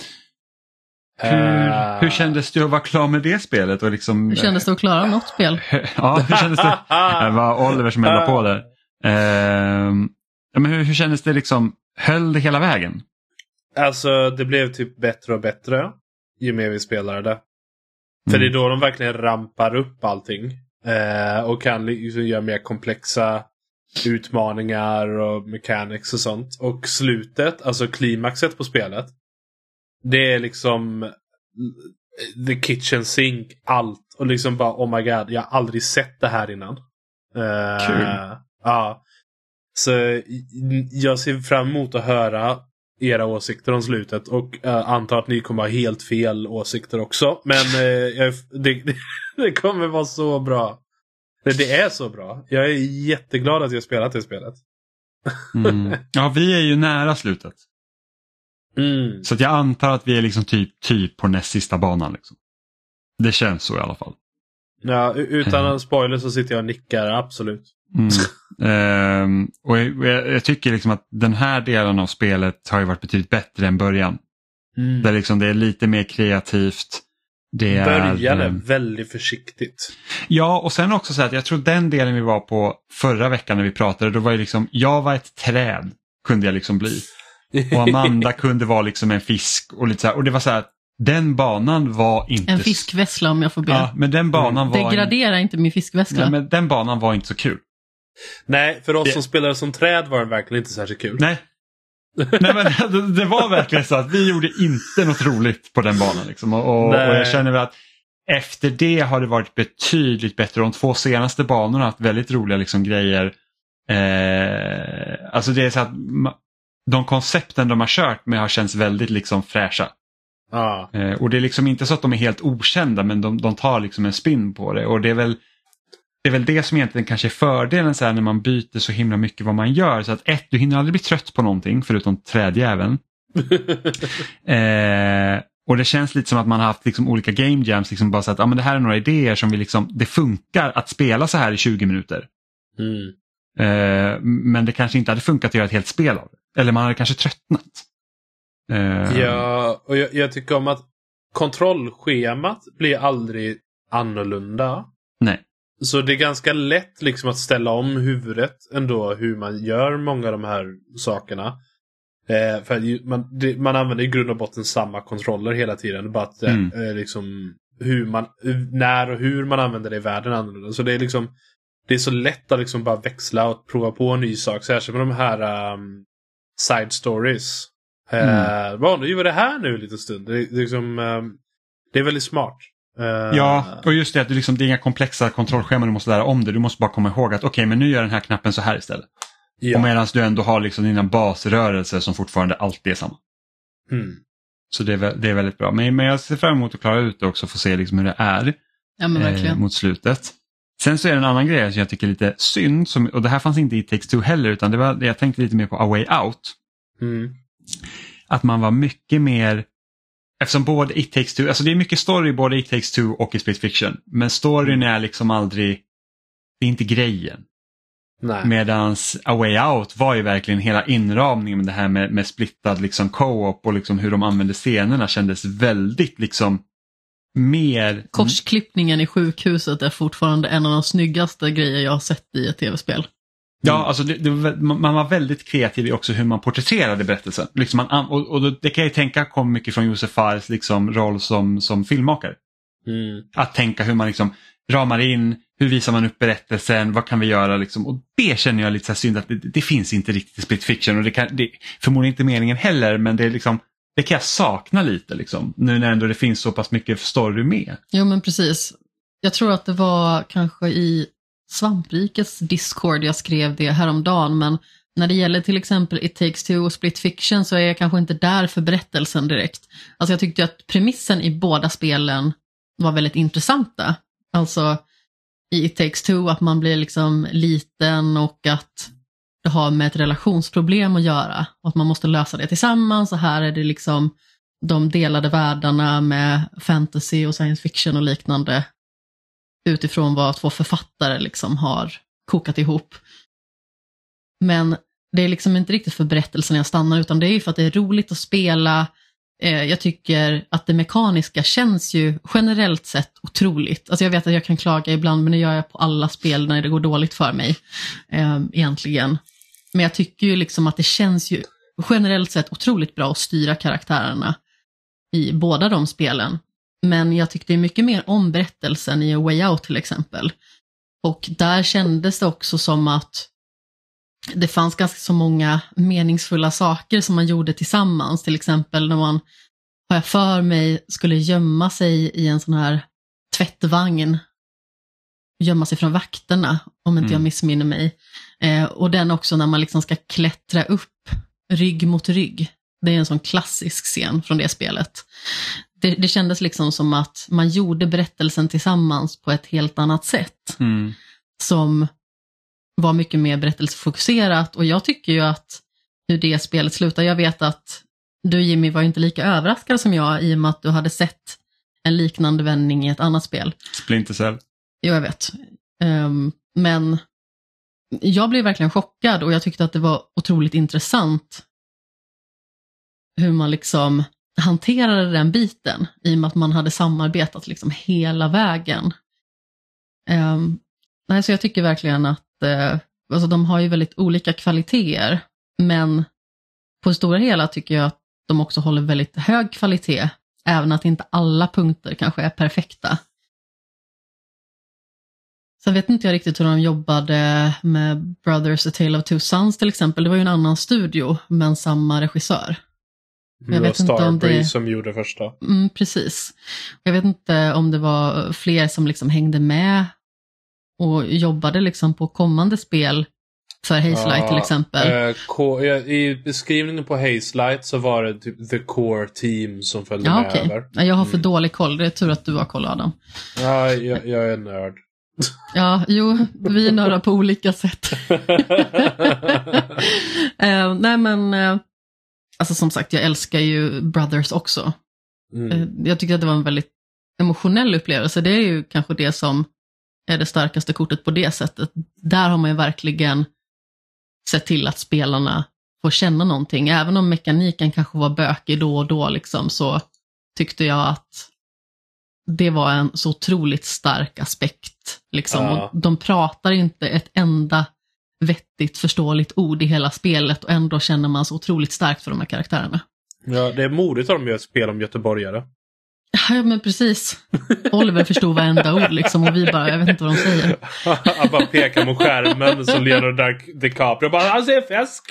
Hur kändes det att vara klar med det spelet? Och liksom, Hur kändes det att klara något spel? Ja, hur kändes det? Det var Oliver som eldade på där. Men hur kändes det liksom? Höll det hela vägen? Alltså det blev typ bättre och bättre ju mer vi spelade det. För det är då de verkligen rampar upp allting. Och kan liksom göra mer komplexa utmaningar och mechanics och sånt. Och slutet, alltså klimaxet på spelet, det är liksom the kitchen sink, allt. Och liksom bara, oh my god, jag har aldrig sett det här innan. Kul. Ja. Så jag ser fram emot att höra era åsikter om slutet. Och antar att ni kommer ha helt fel åsikter också. Men det kommer vara så bra. Det är så bra. Jag är jätteglad att jag spelat det spelet. Ja, vi är ju nära slutet. Så att jag antar att vi är liksom typ på näst sista banan. Liksom. Det känns så i alla fall. Ja, utan en spoiler så sitter jag och nickar, absolut. Och jag tycker liksom att den här delen av spelet har ju varit betydligt bättre än början. Där liksom det är lite mer kreativt. Början är väldigt försiktigt. Ja, och sen också så att jag tror den delen vi var på förra veckan när vi pratade, då var ju liksom, jag var ett träd kunde jag liksom bli. Och Amanda kunde vara liksom en fisk och lite så här, och det var så här att den banan var inte... En fiskvässla om jag får be. Ja, men den banan var... Degradera inte min fiskvässla. Ja, men den banan var inte så kul. Nej, för oss som spelade som träd var den verkligen inte särskilt kul. Nej, men det var verkligen så att vi gjorde inte något roligt på den banan. Liksom. Och jag känner väl att efter det har det varit betydligt bättre. De 2 senaste banorna har haft väldigt roliga liksom, grejer. Alltså det är så att de koncepten de har kört med har känts väldigt liksom, fräscha. Och det är liksom inte så att de är helt okända, men de tar liksom en spin på det. Och det är väl det som egentligen kanske är fördelen så här, när man byter så himla mycket vad man gör. Så att du hinner aldrig bli trött på någonting förutom trädjäveln. Och det känns lite som att man har haft liksom olika game jams. Liksom bara så att men det här är några idéer som vi liksom, det funkar att spela så här i 20 minuter. Men det kanske inte hade funkat att göra ett helt spel av det. Eller man hade kanske tröttnat. Ja, och jag tycker om att kontrollschemat blir aldrig annorlunda. Nej. Så det är ganska lätt liksom att ställa om huvudet ändå hur man gör många av de här sakerna. För man använder i grund och botten samma kontroller hela tiden. Bara att liksom när och hur man använder det i världen annorlunda. Så det är liksom, det är så lätt att liksom bara växla och prova på en ny sak. Särskilt med de här side stories. Nu gör det här nu en liten stund. Det är liksom, det är väldigt smart. Ja, och just det att det är inga komplexa kontrollscheman du måste lära om det. Du måste bara komma ihåg att okej, men nu gör den här knappen så här istället. Ja. Och medan du ändå har liksom dina basrörelser som fortfarande alltid är samma. Så det är väldigt bra. Men jag ser fram emot att klara ut det också, få se liksom hur det är mot slutet. Sen så är det en annan grej som jag tycker är lite synd, och det här fanns inte i It Takes Two heller, utan jag tänkte lite mer på A Way Out. Att man var mycket mer, eftersom både It Takes Two, alltså det är mycket story både i It Takes Two och i Split Fiction, men storyn är liksom aldrig, det är inte grejen. Medans A Way Out var ju verkligen hela inramningen med det här med splittad liksom co-op och liksom hur de använde scenerna kändes väldigt liksom mer... Korsklippningen i sjukhuset är fortfarande en av de snyggaste grejer jag har sett i ett tv-spel. Ja, alltså man var väldigt kreativ i också hur man porträtterade berättelsen. Liksom och det kan jag tänka kom mycket från Josef Fares liksom roll som filmmakare. Att tänka hur man liksom ramar in, hur visar man upp berättelsen, vad kan vi göra liksom. Och det känner jag lite så synd att det finns inte riktigt i Split Fiction, och det är förmodligen inte meningen heller, men det är liksom, det kan jag sakna lite liksom, nu när ändå det finns så pass mycket story med. Jo, men precis. Jag tror att det var kanske i Svamprikets Discord jag skrev det häromdagen, men när det gäller till exempel It Takes Two och Split Fiction så är jag kanske inte där för berättelsen direkt. Alltså jag tyckte att premissen i båda spelen var väldigt intressanta. Alltså i It Takes Two att man blir liksom liten och att det har med ett relationsproblem att göra och att man måste lösa det tillsammans, och här är det liksom de delade världarna med fantasy och science fiction och liknande utifrån vad 2 författare liksom har kokat ihop. Men det är liksom inte riktigt för berättelsen jag stannar, utan det är ju för att det är roligt att spela. Jag tycker att det mekaniska känns ju generellt sett otroligt. Alltså jag vet att jag kan klaga ibland, men det gör jag på alla spel när det går dåligt för mig egentligen. Men jag tycker ju liksom att det känns ju generellt sett otroligt bra att styra karaktärerna i båda de spelen. Men jag tyckte mycket mer om berättelsen i A Way Out till exempel. Och där kändes det också som att det fanns ganska så många meningsfulla saker som man gjorde tillsammans. Till exempel när man, har jag för mig, skulle gömma sig i en sån här tvättvagn. Gömma sig från vakterna, om inte jag missminner mig. Och den också när man liksom ska klättra upp rygg mot rygg. Det är en sån klassisk scen från det spelet. Det kändes liksom som att man gjorde berättelsen tillsammans på ett helt annat sätt. Som var mycket mer berättelsefokuserat. Och jag tycker ju att hur det spelet slutar, jag vet att du Jimmy var inte lika överraskad som jag i och med att du hade sett en liknande vändning i ett annat spel. Splinter Cell. Jo, jag vet. Men jag blev verkligen chockad och jag tyckte att det var otroligt intressant hur man liksom hanterade den biten i och med att man hade samarbetat liksom hela vägen. Så jag tycker verkligen att alltså de har ju väldigt olika kvaliteter, men på det stora hela tycker jag att de också håller väldigt hög kvalitet, även att inte alla punkter kanske är perfekta. Sen vet inte jag riktigt hur de jobbade med Brothers A Tale of Two Sons till exempel. Det var ju en annan studio, men samma regissör. Det var Starbreeze som gjorde första. Precis. Jag vet inte om det var fler som liksom hängde med och jobbade liksom på kommande spel för Hazelight till exempel. I beskrivningen på Hazelight så var det typ The Core Team som följde med över. Jag har för dålig koll. Det är tur att du har koll, Adam. Ja, jag är nörd. Ja, jo, vi är nördar på olika sätt. Nej men alltså som sagt, jag älskar ju Brothers också. Jag tycker att det var en väldigt emotionell upplevelse. Det är ju kanske det som är det starkaste kortet på det sättet. Där har man ju verkligen sett till att spelarna får känna någonting. Även om mekaniken kanske var bökig då och då liksom, så tyckte jag att det var en så otroligt stark aspekt. Liksom. Och de pratar inte ett enda vettigt förståeligt ord i hela spelet och ändå känner man så otroligt starkt för de här karaktärerna. Ja, det är modigt att de gör ett spel om göteborgare. Ja, men precis. Oliver förstod varenda ord liksom och vi bara, jag vet inte vad de säger. Han bara pekar mot skärmen så Leonardo DiCaprio bara, han ser fisk!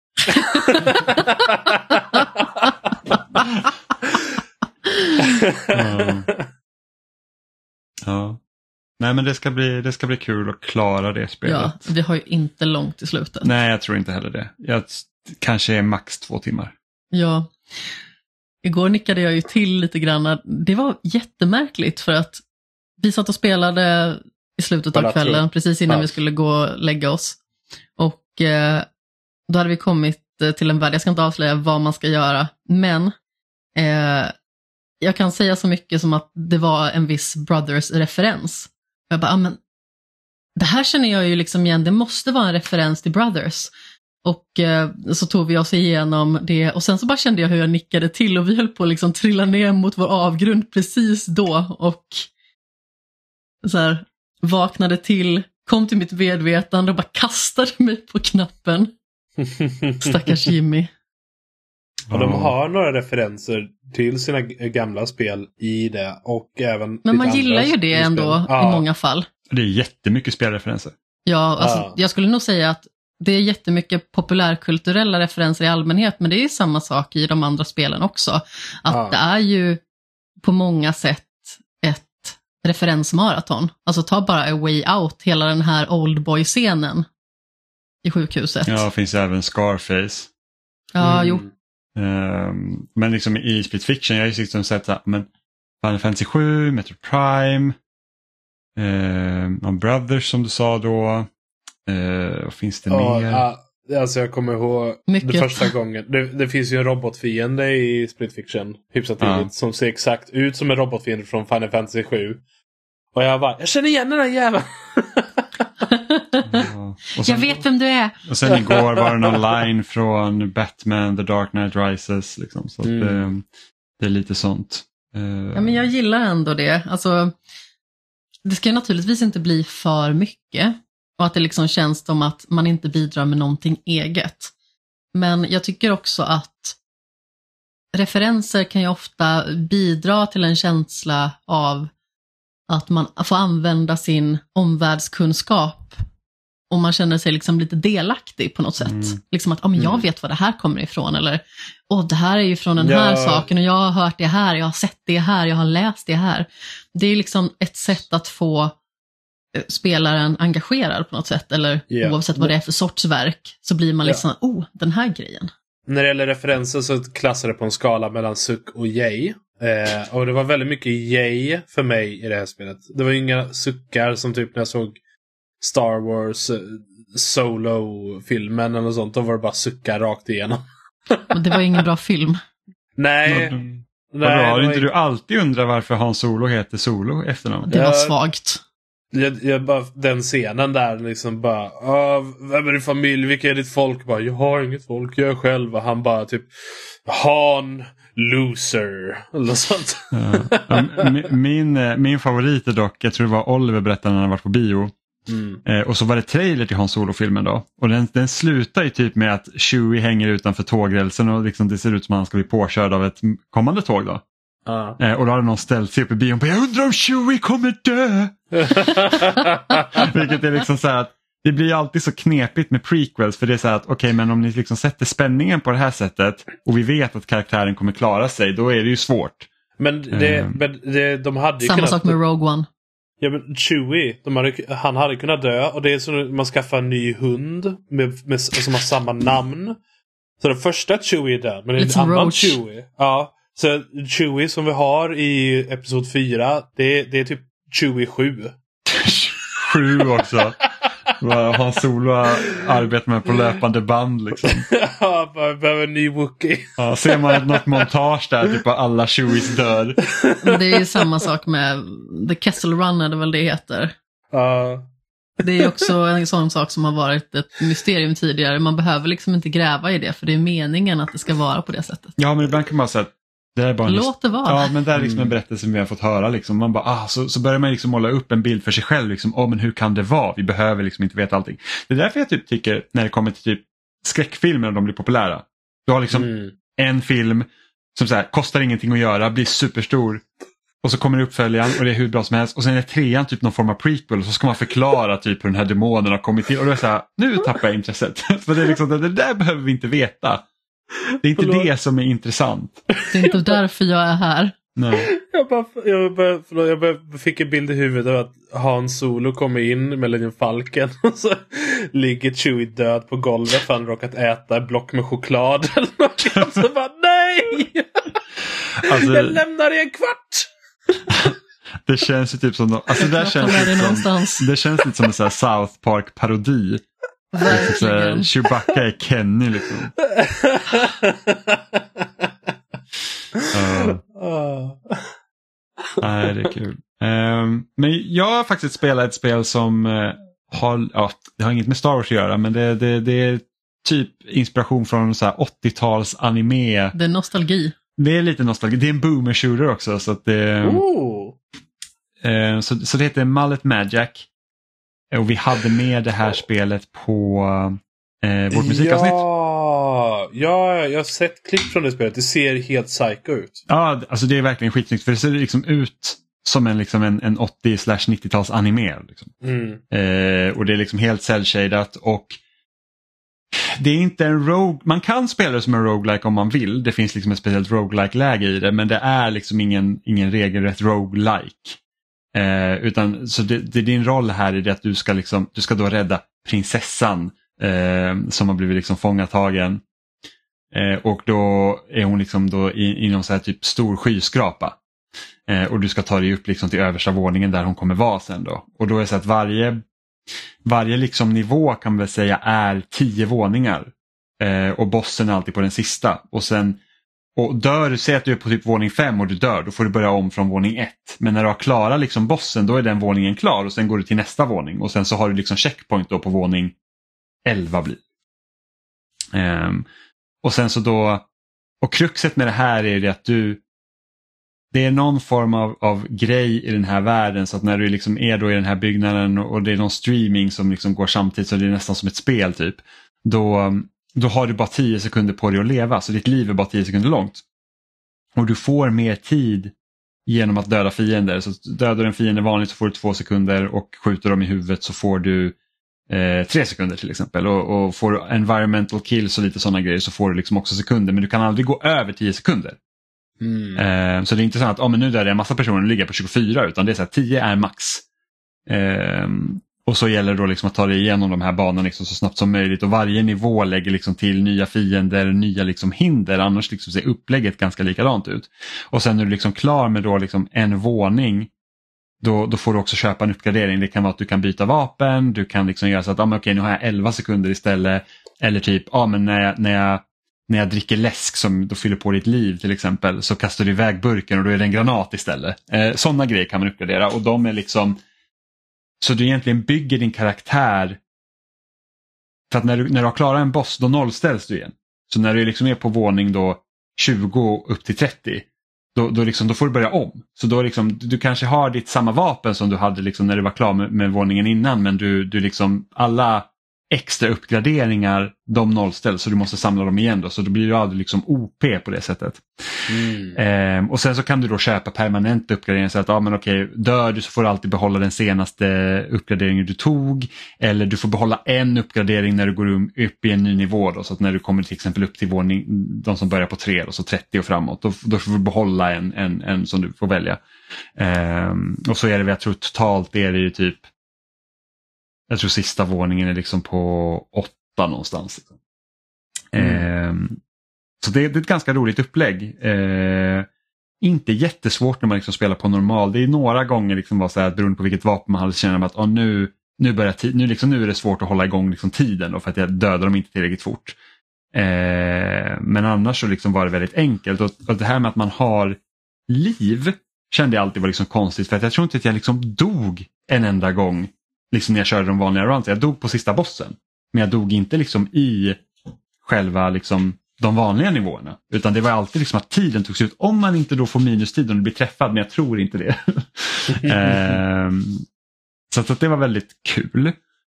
Ja. Nej, men det ska bli kul att klara det spelet. Ja, vi har ju inte långt i slutet. Nej, jag tror inte heller det. Kanske är max 2 timmar. Ja. Igår nickade jag ju till lite grann. Det var jättemärkligt för att vi satt och spelade i slutet av kvällen precis innan vi skulle gå och lägga oss. Och då hade vi kommit till en värld. Jag ska inte avslöja vad man ska göra. Men jag kan säga så mycket som att det var en viss Brothers-referens. Jag bara, men det här känner jag ju liksom igen. Det måste vara en referens till Brothers. Och så tog vi oss igenom det och sen så bara kände jag hur jag nickade till och vi höll på att liksom trilla ner mot vår avgrund precis då och så här, vaknade till, kom till mitt medvetande och bara kastade mig på knappen. Stackars Jimmy. Och de har några referenser till sina gamla spel i det och även... Men man gillar ju det ändå i många fall. Det är jättemycket spelreferenser. Ja, alltså, jag skulle nog säga att det är jättemycket populärkulturella referenser i allmänhet, men det är samma sak i de andra spelen också. Att det är ju på många sätt ett referensmaraton. Alltså ta bara A Way Out, hela den här Oldboy-scenen i sjukhuset. Ja, det finns även Scarface. Ja, jo. Men liksom i Split Fiction, jag har ju liksom sett att Final Fantasy 7, Metro Prime, Brothers som du sa då. Vad finns det mer? Alltså jag kommer ihåg det första gången. Det finns ju en robotfiende i Split Fiction hyfsat tidigt som ser exakt ut som en robotfiende från Final Fantasy 7. Och jag känner igen den här jäveln. Ja. Och sen, Jag vet vem du är. Och sen igår var det någon line från Batman, The Dark Knight Rises. Liksom, så att, det är lite sånt. Ja, men jag gillar ändå det. Alltså, det ska ju naturligtvis inte bli för mycket. Och att det liksom känns som att man inte bidrar med någonting eget. Men jag tycker också att referenser kan ju ofta bidra till en känsla av att man får använda sin omvärldskunskap och man känner sig liksom lite delaktig på något sätt. Liksom att men jag vet var det här kommer ifrån, eller det här är ju från den här saken och jag har hört det här, jag har sett det här, jag har läst det här. Det är liksom ett sätt att få spelaren engagerad på något sätt, eller oavsett vad det är för sorts verk, så blir man liksom, den här grejen. När det gäller referenser så klassar det på en skala mellan suck och yay. Och det var väldigt mycket yay för mig i det här spelet. Det var inga suckar som typ när jag såg Star Wars Solo-filmen eller något sånt. Då var det bara suckar rakt igenom. Men det var ingen bra film. Nej. Har inte du alltid undrat varför Han Solo heter Solo efternamn? Det var svagt. Jag bara, den scenen där liksom bara, vem är din familj, vilka är ditt folk? Bara, jag har inget folk, jag är själv. Och han bara typ, Han loser eller sånt. Min favorit är dock, jag tror det var Oliver berättade när han var på bio. Och så var det trailer till Han Solo-filmen då. Och den slutar ju typ med att Chewie hänger utanför tågrälsen och liksom det ser ut som att han ska bli påkörd av ett kommande tåg då. Och då hade någon ställt sig upp i bion på, jag undrar om Chewie kommer dö. Vilket är liksom så här att det blir alltid så knepigt med prequels, för det är så här att okej, men om ni liksom sätter spänningen på det här sättet och vi vet att karaktären kommer klara sig, då är det ju svårt. Men de hade ju samma sak med Rogue One. Ja, men Chewie, han hade kunnat dö, och det är som när man skaffar en ny hund som har samma namn. Så det första Chewie är död, men det är en annan Chewie. Ja, så Chewie som vi har i episod 4, det är typ Chewie 7. 7 också. Han Solo arbetar med på löpande band liksom. Ja, bara behöver en ny Wookie. Ja, ser man något montage där, typ alla Chewies dör. Det är ju samma sak med The Kessel Run, är det väl det heter. Det är också en sån sak som har varit ett mysterium tidigare. Man behöver liksom inte gräva i det, för det är meningen att det ska vara på det sättet. Ja, men ibland kan man säga att det är bara låt det vara. Ja, men det är liksom en berättelse som vi har fått höra liksom. Man bara, så börjar man liksom måla upp en bild för sig själv liksom. Men hur kan det vara? Vi behöver liksom inte veta allting. Det är därför jag typ tycker, när det kommer till typ skräckfilmer och de blir populära, du har liksom en film som så här, kostar ingenting att göra, blir superstor, och så kommer det uppföljaren och det är hur bra som helst, och sen är trean typ någon form av prequel, och så ska man förklara typ hur den här demonen har kommit till, och då är det så här, nu tappar jag intresset. För det är liksom, det där behöver vi inte veta. Det är inte det som är intressant. Det är inte därför jag är här. Nej. Jag fick en bild i huvudet av att Han Solo kommer in med Millennium Falcon och så ligger Chewie död på golvet för han råkat äta ett block med choklad eller något. Och så bara, nej! Alltså, jag lämnar i en kvart! Det känns ju typ som alltså det känns lite som en sån här South Park parodi. Verkligen. Chewbacca är Kenny liksom. Nej, det är kul. Men jag har faktiskt spelat ett spel som det har inget med Star Wars att göra, men det är typ inspiration från så här 80-tals anime. Det är nostalgi. Det är lite nostalgi. Det är en boomer shooter också, så att det så det heter Mullet Magic. Och vi hade med det här spelet på vårt musikavsnitt. Ja, jag har sett klipp från det spelet. Det ser helt psycho ut. Ja, alltså det är verkligen skitsnyggt. För det ser liksom ut som en 80-90-tals anime. Liksom. Och det är liksom helt cell-shadat. Och det är inte en rogue. Man kan spela det som en roguelike om man vill. Det finns liksom ett speciellt roguelike-läge i det. Men det är liksom ingen regelrätt roguelike. Utan så din roll här är det att du ska då rädda prinsessan som har blivit liksom fångatagen, och då är hon liksom då i någon så här typ stor skyskrapa, och du ska ta dig upp liksom till översta våningen där hon kommer vara sen då, och då är det så att varje liksom nivå kan man väl säga är 10 våningar, och bossen är alltid på den sista, och dör, säg att du är på typ våning 5 och du dör, då får du börja om från våning 1. Men när du har klarat liksom bossen, då är den våningen klar, och sen går du till nästa våning, och sen så har du liksom checkpoint då på våning 11 blir. Och sen så då, och kruxet med det här är det att det är någon form av grej i den här världen, så att när du liksom är då i den här byggnaden och det är någon streaming som liksom går samtidigt, så det är nästan som ett spel typ, då har du bara 10 sekunder på dig att leva, så ditt liv är bara 10 sekunder långt. Och du får mer tid genom att döda fiender. Så dödar en fiende vanligt så får du 2 sekunder, och skjuter dem i huvudet så får du 3 sekunder till exempel. Och får du environmental kills och lite sådana grejer så får du liksom också sekunder, men du kan aldrig gå över 10 sekunder. Så det är inte så att men nu där är en massa personer och ligger på 24, utan det är så att 10 är max. Och så gäller det då liksom att ta dig igenom de här banorna liksom så snabbt som möjligt, och varje nivå lägger liksom till nya fiender, nya liksom hinder, annars liksom ser upplägget ganska likadant ut. Och sen när du liksom klar med då liksom en våning, då får du också köpa en uppgradering. Det kan vara att du kan byta vapen, du kan liksom göra så att okej, nu har jag 11 sekunder istället, eller typ men när jag dricker läsk som då fyller på ditt liv till exempel, så kastar du iväg burken och då är det en granat istället. Sådana grejer kan man uppgradera, och de är liksom, så du egentligen bygger din karaktär, för att när du har klarat en boss, då nollställs du igen. Så när du liksom är på våning då 20 upp till 30, då får du börja om. Så då liksom, du kanske har ditt samma vapen som du hade liksom när du var klar med våningen innan, men du liksom, alla extra uppgraderingar, de nollställs, så du måste samla dem igen då, så då blir du aldrig liksom OP på det sättet. Och sen så kan du då köpa permanent uppgraderingar, så att men okej, dör du så får du alltid behålla den senaste uppgraderingen du tog, eller du får behålla en uppgradering när du går upp i en ny nivå då, så att när du kommer till exempel upp till våning, de som börjar på 3 och så 30 och framåt, då får du behålla en som du får välja. Och så är det, jag tror totalt är det ju typ, jag tror sista våningen är liksom på 8 någonstans. Liksom. Så det är ett ganska roligt upplägg. Inte jättesvårt när man liksom spelar på normal. Det är några gånger liksom var så här, beroende på vilket vapen man hade, känner man att nu är det svårt att hålla igång liksom tiden då, för att jag dödar dem inte tillräckligt fort. Men annars så liksom var det väldigt enkelt. Och det här med att man har liv kände jag alltid var liksom konstigt, för att jag tror inte att jag liksom dog en enda gång liksom när jag körde de vanliga runs. Jag dog på sista bossen, men jag dog inte liksom i själva liksom de vanliga nivåerna, utan det var alltid liksom att tiden togs ut, om man inte då får minustid om du blir träffad, men jag tror inte det. Så att det var väldigt kul.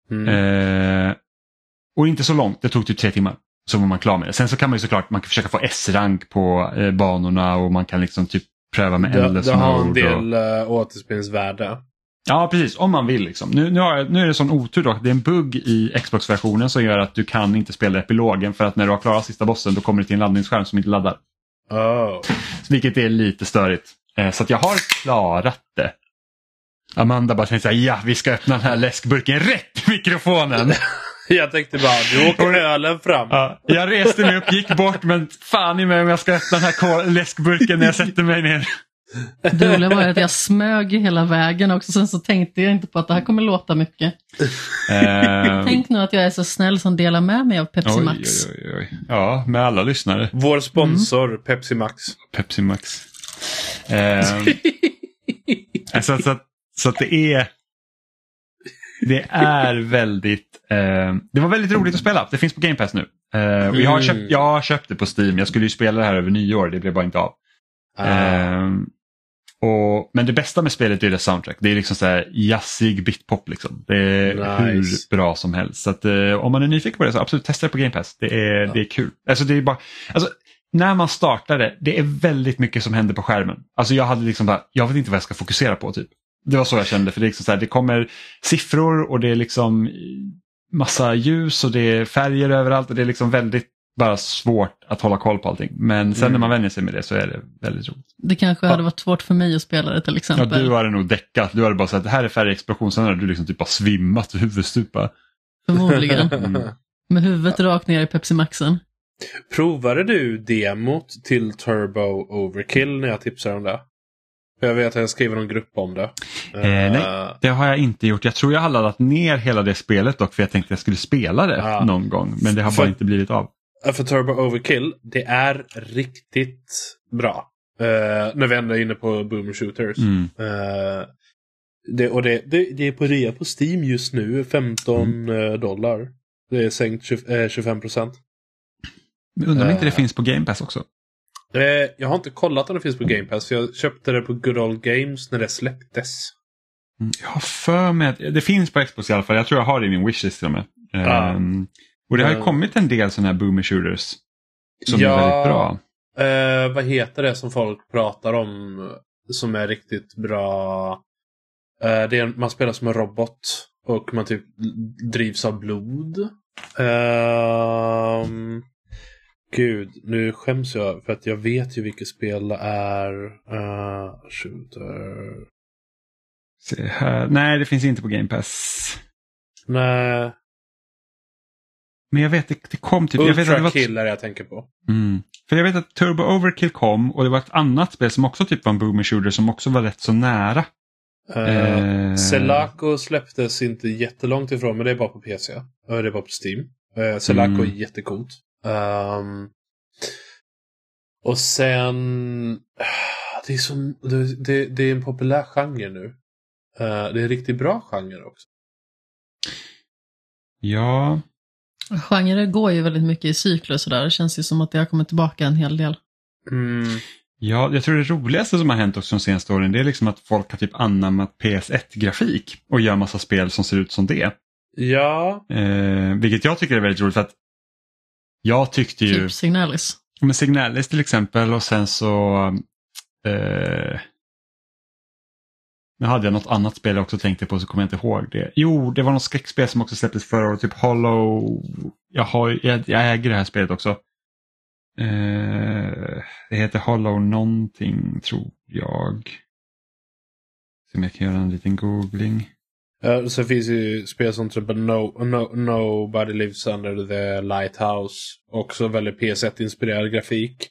Och inte så långt, det tog typ 3 timmar så var man klar med det. Sen så kan man ju såklart, man kan försöka få S-rank på banorna, och man kan liksom typ pröva med endless mode. Det har en del återspelsvärde. Ja, precis. Om man vill liksom. Nu är det sån otur dock. Det är en bugg i Xbox-versionen som gör att du kan inte spela epilogen, för att när du har klarat sista bossen då kommer det till en laddningsskärm som inte laddar. Vilket är lite störigt. Så att jag har klarat det. Amanda bara tänkte säga, vi ska öppna den här läskburken rätt i mikrofonen. Jag tänkte bara, du åker ölen fram. Ja, jag reste mig upp, gick bort, men fan i mig om jag ska öppna den här läskburken när jag sätter mig ner. Det roliga var att jag smög hela vägen också, sen så tänkte jag inte på att det här kommer låta mycket. Tänk nu att jag är så snäll som delar med mig av Pepsi Max. Oj. Ja, med alla lyssnare. Vår sponsor, Pepsi Max. Pepsi Max. Så att det är väldigt det var väldigt roligt att spela. Det finns på Game Pass nu. Jag har köpt det på Steam. Jag skulle ju spela det här över nyår, det blev bara inte av. Men det bästa med spelet är det soundtrack. Det är liksom så här jazzig bitpop liksom. Det är hur bra som helst. Så att, om man är nyfiken på det så absolut testa det på Game Pass. Det är kul. Alltså det är bara, när man startar det är väldigt mycket som händer på skärmen. Alltså jag hade liksom bara, jag vet inte vad jag ska fokusera på typ. Det var så jag kände, för det är liksom så här, det kommer siffror och det är liksom massa ljus och det är färger överallt, och det är liksom väldigt bara svårt att hålla koll på allting. Men sen när man vänjer sig med det så är det väldigt roligt. Det kanske hade varit svårt för mig att spela det till exempel. Ja, du hade nog däckat. Du hade bara sagt att det här är färgexplosion, sen hade du liksom typ bara svimmat och huvudstupa. Förmodligen. Med huvudet rakt ner i Pepsi Maxen. Provade du demot till Turbo Overkill när jag tipsade om det? Jag vet att jag skriver någon grupp om det. Nej, det har jag inte gjort. Jag tror jag har laddat ner hela det spelet dock, för jag tänkte att jag skulle spela det någon gång. Men det har bara inte blivit av. För Turbo Overkill, det är riktigt bra. När vi ändå är inne på Boom Shooters. Det är på rea på Steam just nu, $15. Det är sänkt 25%. Men undrar om inte det finns på Game Pass också? Jag har inte kollat om det finns på Game Pass. För jag köpte det på Good Old Games när det släpptes. Jag har för mig att det finns på Xbox i alla fall. Jag tror jag har det i min wishlist till och med. Och det har ju kommit en del sådana här boomer shooters som är väldigt bra. Vad heter det som folk pratar om som är riktigt bra? Det är, man spelar som en robot och man typ drivs av blod. Gud, nu skäms jag för att jag vet ju vilket spel det är. Shooter. Se här. Nej, det finns inte på Game Pass. Nej. Men jag vet det kom typ... Ultra Killer jag tänker på. För jag vet att Turbo Overkill kom och det var ett annat spel som också typ var en boomer shooter som också var rätt så nära. Selaco släpptes inte jättelångt ifrån, men det är bara på PC. Det är bara på Steam. Selaco är jättecoolt. Och sen det är som det är en populär genre nu. Det är en riktigt bra genre också. Ja. Genrer går ju väldigt mycket i cyklus och där. Det känns ju som att det har kommit tillbaka en hel del. Ja, jag tror det roligaste som har hänt också de senaste åren, det är liksom att folk har typ anammat PS1-grafik och gör massa spel som ser ut som det. Ja. Vilket jag tycker är väldigt roligt för att jag tyckte ju... Typ Signalis. Men Signalis till exempel och sen så... Nu hade jag något annat spel jag också tänkte på så kommer jag inte ihåg det. Jo, det var något skräckspel som också släpptes förra året, typ Hollow... Jag äger det här spelet också. Det heter Hollow någonting tror jag. Så jag kan göra en liten googling. Så finns ju spel som typ Nobody Lives Under the Lighthouse. Också väldigt PS1-inspirerad grafik.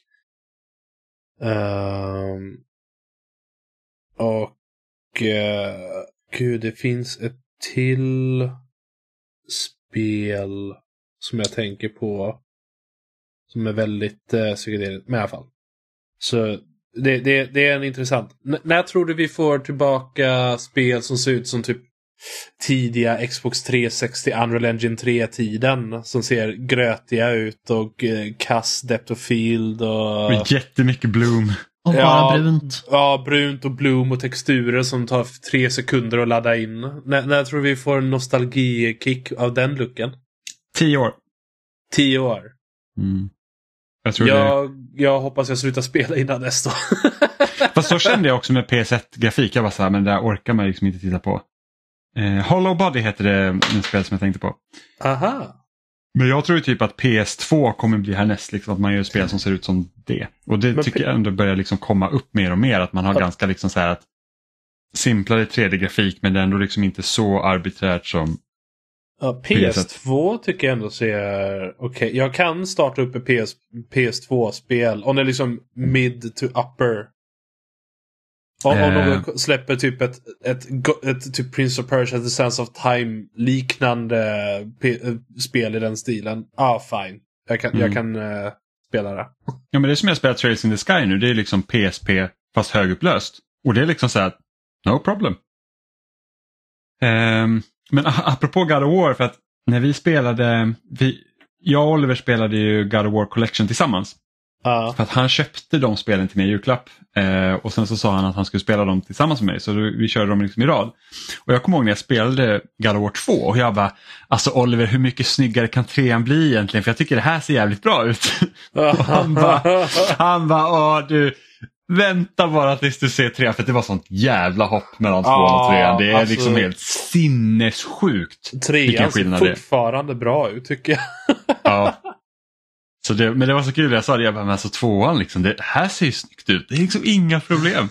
Gud, det finns ett till spel som jag tänker på som är väldigt psykedeliskt, men i alla fall. Så det är en intressant. När tror du vi får tillbaka spel som ser ut som typ tidiga Xbox 360 Unreal Engine 3-tiden som ser grötiga ut och kass depth of field och jättemycket bloom. Och bara brunt. Ja, brunt och bloom och texturer som tar 3 sekunder att ladda in. När tror vi får en nostalgikick av den looken? 10 år. 10 år. Jag tror jag hoppas jag slutar spela innan nästa. Fast så kände jag också med PS1-grafik. Jag var så här, men det där orkar man liksom inte titta på. Hollow Body heter det en spel som jag tänkte på. Aha. Men jag tror typ att PS2 kommer bli härnäst, liksom, att man gör spel som ser ut som det. Och det men tycker jag ändå börjar liksom komma upp mer och mer. Att man har ganska liksom så här att simplare 3D-grafik men det är ändå liksom inte så arbiträrt som PS2 tycker jag ändå ser okej. Jag kan starta upp ett PS2-spel om det är liksom mid to upper. Om någon släpper typ ett typ Prince of Persia The Sense of Time liknande spel i den stilen. Fine. Jag kan spela det. Ja, men det är som jag spelar Trails in the Sky nu. Det är liksom PSP fast högupplöst. Och det är liksom så här, no problem. Men apropå God of War, för att när vi spelade, jag och Oliver spelade ju God of War Collection tillsammans. För att han köpte de spelen till mig i julklapp. Och sen så sa han att han skulle spela dem tillsammans med mig. Så vi körde dem liksom i rad. Och jag kommer ihåg när jag spelade God of War 2. Och jag bara, alltså Oliver, hur mycket snyggare kan 3:an bli egentligen? För jag tycker det här ser jävligt bra ut. Och han bara, du, vänta bara tills du ser 3:an. För det var sånt jävla hopp mellan 2:an och 3:an. Det är alltså, liksom helt sinnessjukt. 3:an ser fortfarande bra ut tycker jag. Ja. Så men det var så kul, jag sa det, jag bara, men alltså 2:an liksom, det här ser ju snyggt ut, det är liksom inga problem.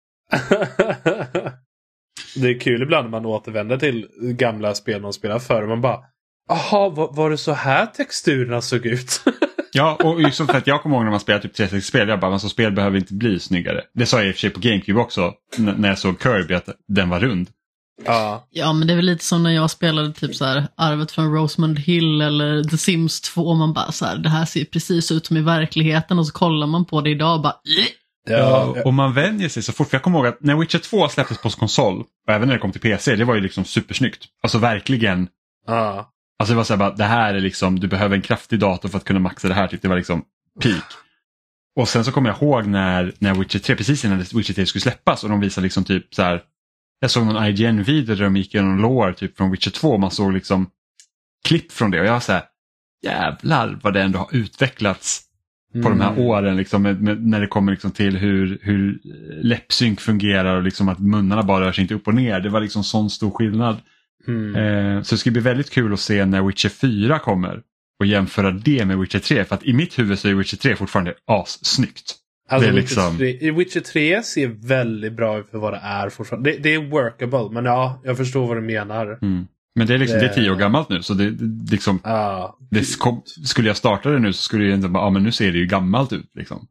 Det är kul ibland när man återvänder till gamla spel man spelar förr och man bara, aha, var det så här texturerna såg ut? Ja, och just för att jag kommer ihåg när man spelar typ 360-spel, jag bara, men så spel behöver inte bli snyggare. Det sa jag i och för sig på GameCube också, när jag såg Kirby, att den var rund. Ja, men det är väl lite som när jag spelade typ så här Arvet från Rosemont Hill eller The Sims 2 och man bara så här, det här ser precis ut som i verkligheten och så kollar man på det idag och bara Ja, och man vänjer sig så fort. För jag kommer ihåg att när Witcher 2 släpptes på konsol och även när det kom till PC, det var ju liksom supersnyggt. Alltså verkligen Alltså det var så här bara, det här är liksom, du behöver en kraftig dator för att kunna maxa det här. Typ. Det var liksom peak. Och sen så kommer jag ihåg när Witcher 3, precis innan Witcher 3 skulle släppas och de visade liksom typ så här, jag såg någon IGN-video där de gick igenom lore typ från Witcher 2 och man såg liksom klipp från det och jag var så här, jävlar vad det ändå har utvecklats på de här åren liksom, när det kommer liksom till hur läppsynk fungerar och liksom att munnarna bara rör sig inte upp och ner. Det var liksom sån stor skillnad. Så det ska bli väldigt kul att se när Witcher 4 kommer och jämföra det med Witcher 3 för att i mitt huvud så är Witcher 3 fortfarande assnyggt. Alltså det är liksom... Witcher 3 ser väldigt bra ut för vad det är fortfarande. Det är workable, men ja, jag förstår vad du menar. Men det är liksom, det är 10 år gammalt nu så det liksom skulle jag starta det nu så skulle det inte bara, men nu ser det ju gammalt ut liksom.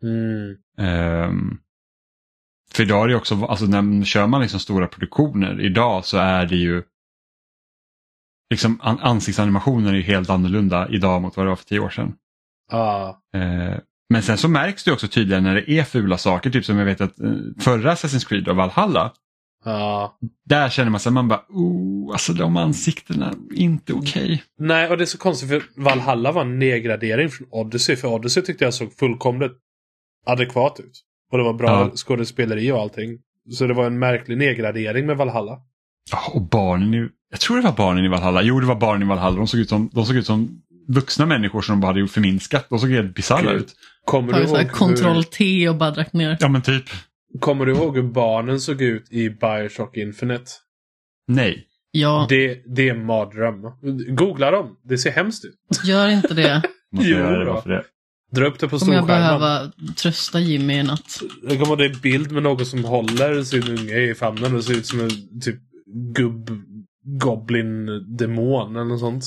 För idag är det också, alltså när kör man liksom stora produktioner idag så är det ju liksom ansiktsanimationer är helt annorlunda idag mot vad det var för 10 år sedan. Men sen så märks det också tydligare när det är fula saker, typ som jag vet att förra Assassin's Creed och Valhalla. Där känner man sig, man bara, alltså de ansiktena inte okej. Nej, och det är så konstigt för Valhalla var en nedgradering från Odyssey. För Odyssey tyckte jag såg fullkomligt adekvat ut. Och det var bra skådespeleri och allting. Så det var en märklig nedgradering med Valhalla. Ja, och barnen jag tror det var barnen i Valhalla. Jo, det var barnen i Valhalla. De såg ut som vuxna människor som de bara hade förminskat. De såg helt bisarra ut. Kommer du ihåg Ctrl-T och bara dragt ner. Ja, men typ. Kommer du ihåg hur barnen såg ut i Bioshock Infinite? Nej. Ja. Det är mardröm. Googla dem. Det ser hemskt ut. Gör inte det. Dra upp det på storskärmen. Kommer jag behöva trösta Jimmy i natt. Det kommer det en bild med någon som håller sin unge i famnen och ser ut som en typ goblin-demon eller något sånt.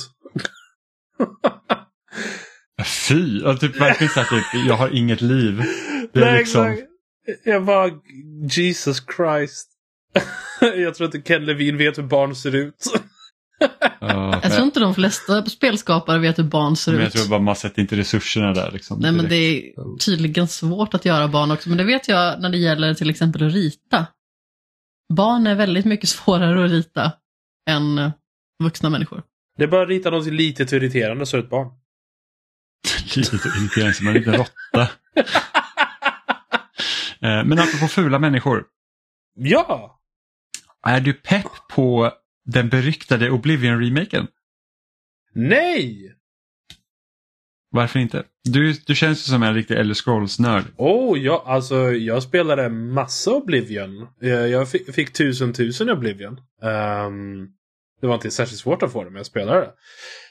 Fy, typ verkligen så här, typ, jag har inget liv. Det är liksom... Jag bara, Jesus Christ. Jag tror inte Ken Levine vet hur barn ser ut. Jag tror inte de flesta spelskapare vet hur barn ser ut. Jag tror bara man sätter inte resurserna där. Liksom, nej, men det är tydligen svårt att göra barn också. Men det vet jag när det gäller till exempel att rita. Barn är väldigt mycket svårare att rita än vuxna människor. Det är bara att rita något lite irriterande så är ett barn. Lite irriterande som en liten råtta. Men apropå fula människor. Ja! Är du pepp på den beryktade Oblivion-remaken? Nej! Varför inte? Du känns ju som en riktig Elder Scrolls-nörd. Jag spelade massa Oblivion. Jag fick 1000 Oblivion. Det var inte särskilt svårt att få det, men jag spelade det.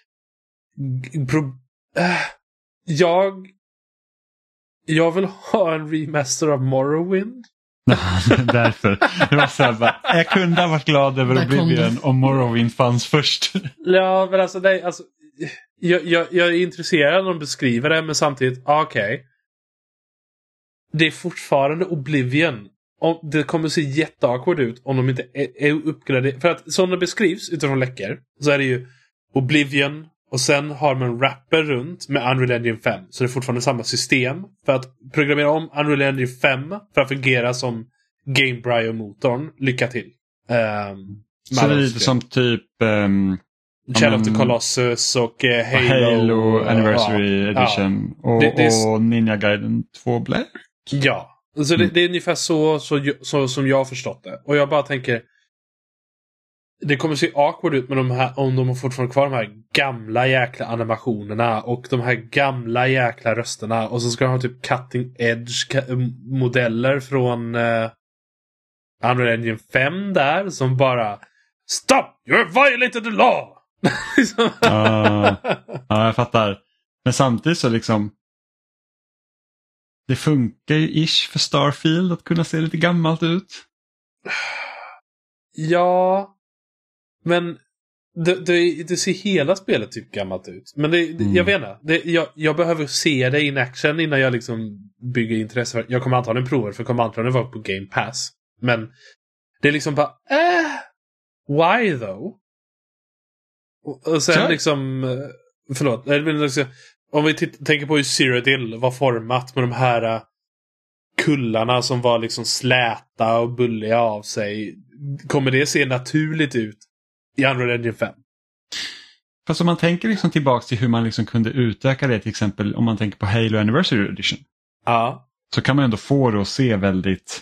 Jag vill ha en remaster av Morrowind. Därför. Det var så här, jag kunde ha varit glad över Oblivion om Morrowind fanns först. Ja, men alltså, jag är intresserad när de beskriver det, men samtidigt, okej. Det är fortfarande Oblivion. Det kommer se jätteawkward ut om de inte är uppgraderade. För att som det beskrivs utifrån läckor så är det ju Oblivion och sen har man en wrapper runt med Unreal Engine 5. Så det är fortfarande samma system. För att programmera om Unreal Engine 5 för att fungera som Gamebryo-motorn. Lycka till. Så det är lite som typ Shadow of the Colossus och Halo Anniversary Edition och Ninja Gaiden 2 Black. Ja. Så det är ungefär så som jag har förstått det. Och jag bara tänker, det kommer se awkward ut med de här, om de har fortfarande kvar de här gamla jäkla animationerna och de här gamla jäkla rösterna. Och så ska de ha typ cutting edge modeller från Unreal Engine 5 där som bara Stop! You have violated the law! Ja, jag fattar. Men samtidigt så liksom det funkar ju ish för Starfield att kunna se lite gammalt ut. Ja, men det ser hela spelet typ gammalt ut. Men jag vet inte. Jag behöver se det in action innan jag liksom bygger intresse. Jag kommer antagligen prova det, för jag kommer antagligen vara på Game Pass. Men det är liksom bara why though? Och sen liksom förlåt. Om vi tänker på hur Cyrodiil var format med de här kullarna som var liksom släta och bulliga av sig. Kommer det se naturligt ut i Unreal Engine 5? Fast om man tänker liksom tillbaka till hur man liksom kunde utöka det, till exempel om man tänker på Halo Anniversary Edition. Ja. Så kan man ändå få det att se väldigt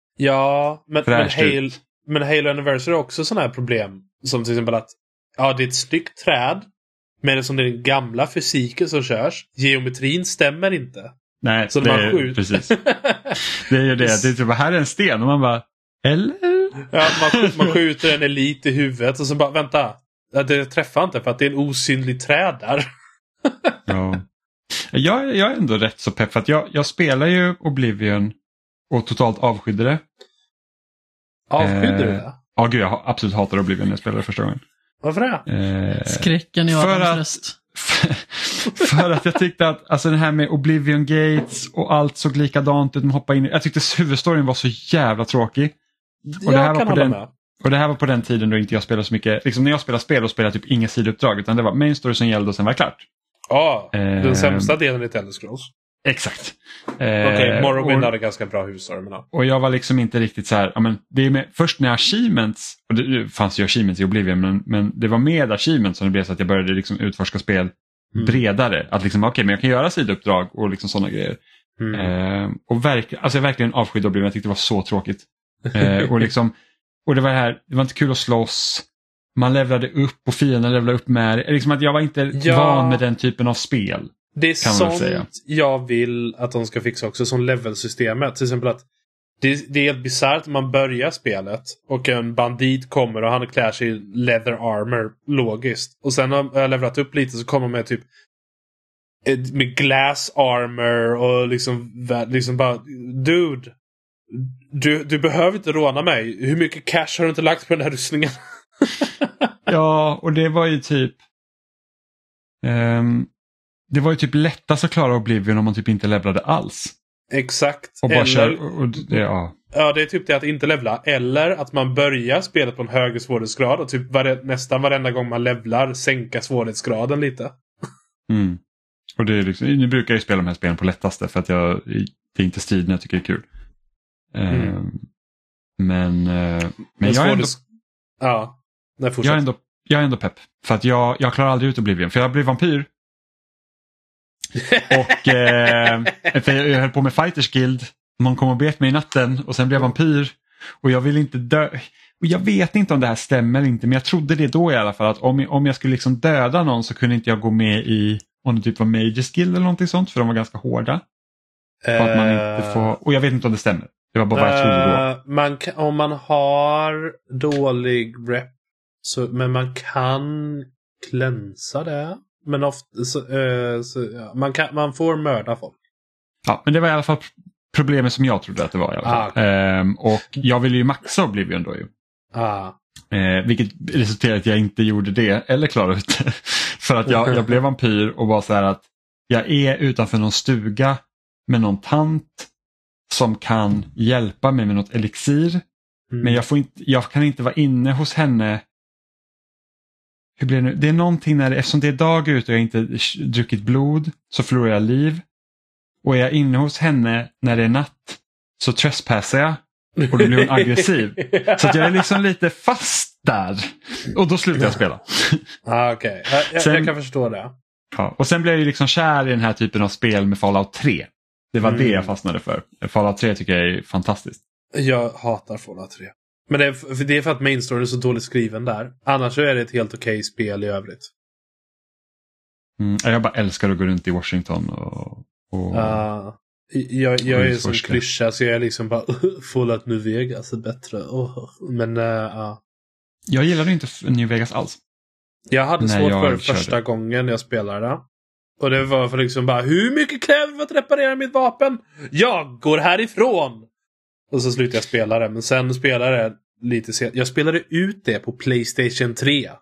men Halo Anniversary är också sådana här problem. Som till exempel att det är ett styckt träd. Men det är som den gamla fysiken som körs. Geometrin stämmer inte. Nej, så det är precis. Det är ju det. Det är typ, här är en sten och man bara, eller? Ja, man skjuter en elit i huvudet och så bara, vänta. Det träffar inte för att det är en osynlig träd där. Ja. Jag är ändå rätt så pepp för att jag spelar ju Oblivion och totalt avskydde det. Avskydde du det? Ja, gud, jag absolut hatar Oblivion när jag spelade första gången. Varför det? Skräcken i Adams röst. För att jag tyckte att alltså det här med Oblivion Gates och allt såg likadant ut. Hoppa in. Jag tyckte huvudstoryn var så jävla tråkig. Och det här var på den tiden då inte jag spelade så mycket. Liksom när jag spelade spel och spelade typ inga sidouppdrag utan det var main story som gällde och sen var det klart. Ja, den sämsta delen i Elder Scrolls. Exakt. Okej, Morrowind hade ganska bra huvudstory. Och jag var liksom inte riktigt så här, det är först när achievements, och det fanns ju achievements i Oblivion, men det var med achievements som det blev så att jag började liksom utforska spel bredare. Att liksom, men jag kan göra sidouppdrag och liksom sådana grejer. Och jag verkligen avskydde Oblivion, jag tyckte det var så tråkigt. Och det var här, det var inte kul att slåss. Man levlade upp och fienden levlade upp med. Liksom att jag var inte van med den typen av spel. Det är sånt jag vill att de ska fixa också som levelsystemet. Till exempel att det är helt bisarrt när man börjar spelet och en bandit kommer och han klär sig i leather armor logiskt. Och sen har jag levlat upp lite så kommer med typ med glass armor och liksom bara dude, du behöver inte råna mig. Hur mycket cash har du inte lagt på den här rustningen? Ja, och det var ju typ det var ju typ lättast att klara Oblivion om man typ inte levlade alls. Exakt. Och bara Ja, det är typ det att inte levla. Eller att man börjar spelet på en högre svårighetsgrad och typ nästan varenda gång man levlar sänka svårighetsgraden lite. Och det är liksom, nu brukar jag spela de här spelen på lättaste för att det är inte striden jag tycker är kul. Men jag är ändå... Ja, jag är ändå pepp. För att jag klarar aldrig ut Oblivion. För jag blir vampyr. Och för jag höll på med Fighters Guild. Man kom och bet mig i natten. Och sen blev jag vampyr. Och jag vill inte dö. Och jag vet inte om det här stämmer eller inte. Men jag trodde det då i alla fall. Att om jag skulle liksom döda någon så kunde inte jag gå med i om det typ var Mages Guild eller någonting sånt. För de var ganska hårda. Att man inte får, och jag vet inte om det stämmer. Det var bara vad jag trodde då. Om man har dålig rep men man kan klänsa det. Men ofta man får mörda folk. Ja, men det var i alla fall problemet som jag trodde att det var i alla fall. Okay. Och jag ville ju maxa Oblivion då ju. Vilket resulterade i att jag inte gjorde det eller klarade ut det. För att jag blev vampyr och var så här att jag är utanför någon stuga med någon tant som kan hjälpa mig med något elixir. Men jag kan inte vara inne hos henne. Hur blir det nu? Det är någonting eftersom det är dag ute och jag inte druckit blod så förlorar jag liv. Och är jag inne hos henne när det är natt så trespassar jag och då blir hon aggressiv. Så att jag är liksom lite fast där. Och då slutar jag spela. Okej. Jag kan förstå det. Ja, och sen blev jag ju liksom kär i den här typen av spel med Fallout 3. Det var det jag fastnade för. Fallout 3 tycker jag är fantastiskt. Jag hatar Fallout 3. Men det är för att main story är så dåligt skriven där. Annars så är det ett helt okej spel i övrigt. Jag bara älskar att gå runt i Washington och jag är som klyscha så jag är liksom bara Fallout New Vegas är bättre. Men jag gillade inte New Vegas alls. Jag hade svårt för första gången jag spelade. Och det var för liksom bara, hur mycket kräver för att reparera mitt vapen? Jag går härifrån! Och så slutade jag spela det. Men sen spelade jag lite senare. Jag spelade ut det på PlayStation 3.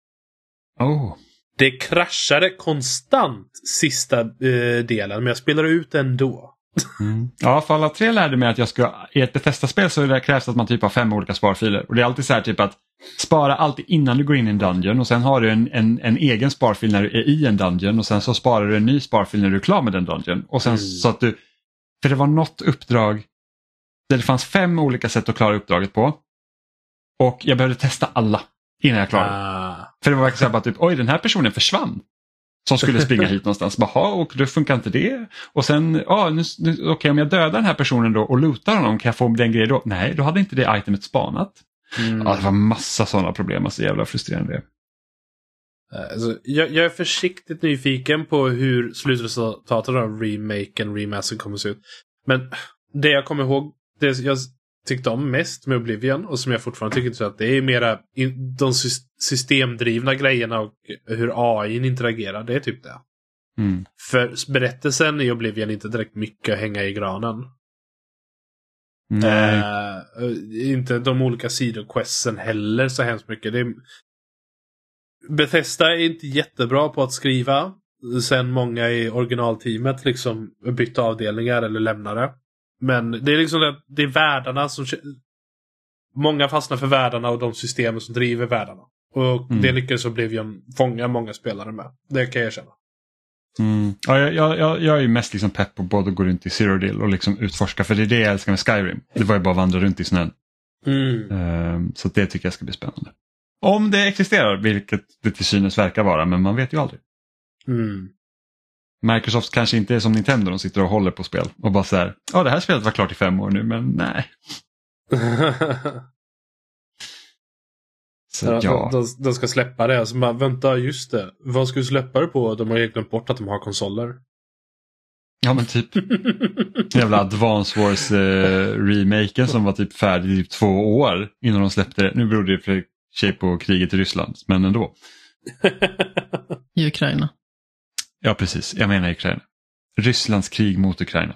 Det kraschade konstant sista delen. Men jag spelade ut ändå. Ja, Fallout 3 lärde mig att jag ska i ett Bethesda-spel så det krävs att man typ har 5 olika sparfiler. Och det är alltid så här typ att spara alltid innan du går in i en dungeon och sen har du en egen sparfil när du är i en dungeon och sen så sparar du en ny sparfil när du är klar med den dungeon. Och sen så att du, för det var något uppdrag där det fanns 5 olika sätt att klara uppdraget på och jag behövde testa alla. innan jag klarade. För det var verkligen bara typ, oj den här personen försvann. Som skulle springa hit någonstans. Bara, och då funkar inte det. Och sen, okej, om jag dödar den här personen då och lootar honom, kan jag få den grejen då? Nej, då hade inte det itemet spanat. Ja, det var massa sådana problem, alltså jävla frustrerande. Alltså, jag är försiktigt nyfiken på hur slutresultatet av remaken, remaster kommer att se ut. Men det jag kommer ihåg, det jag tyckte om mest med Oblivion och som jag fortfarande tycker så att det är mera de systemdrivna grejerna och hur AI interagerar, det är typ det. För berättelsen i Oblivion är inte direkt mycket att hänga i granen. Inte de olika sidoquesten heller så hemskt mycket. Bethesda är inte jättebra på att skriva. Sen många i originalteamet liksom bytte avdelningar eller lämnade. Men det är liksom det är världarna som... Många fastnar för världarna och de systemen som driver världarna. Och det lyckades Oblivion fånga många spelare med. Det kan jag erkänna. Ja, jag är ju mest liksom pepp på både att gå runt i Cyrodiil och liksom utforska. För det är det jag älskar med Skyrim. Det var ju bara att vandra runt i snön. Så det tycker jag ska bli spännande. Om det existerar, vilket det till synes verkar vara, men man vet ju aldrig. Microsoft kanske inte är som Nintendo, de sitter och håller på spel och bara så här, det här spelet var klart i 5 år nu, men nej. Så, de ska släppa det, alltså man vänta, just det. Vad ska du släppa det på? De har ju glömt bort att de har konsoler. Ja, men typ jävla Advance Wars remaken som var typ färdig i typ 2 år innan de släppte det. Nu beror det för sig på kriget i Ryssland, men ändå. I Ukraina. Ja, precis. Jag menar Ukraina. Rysslands krig mot Ukraina.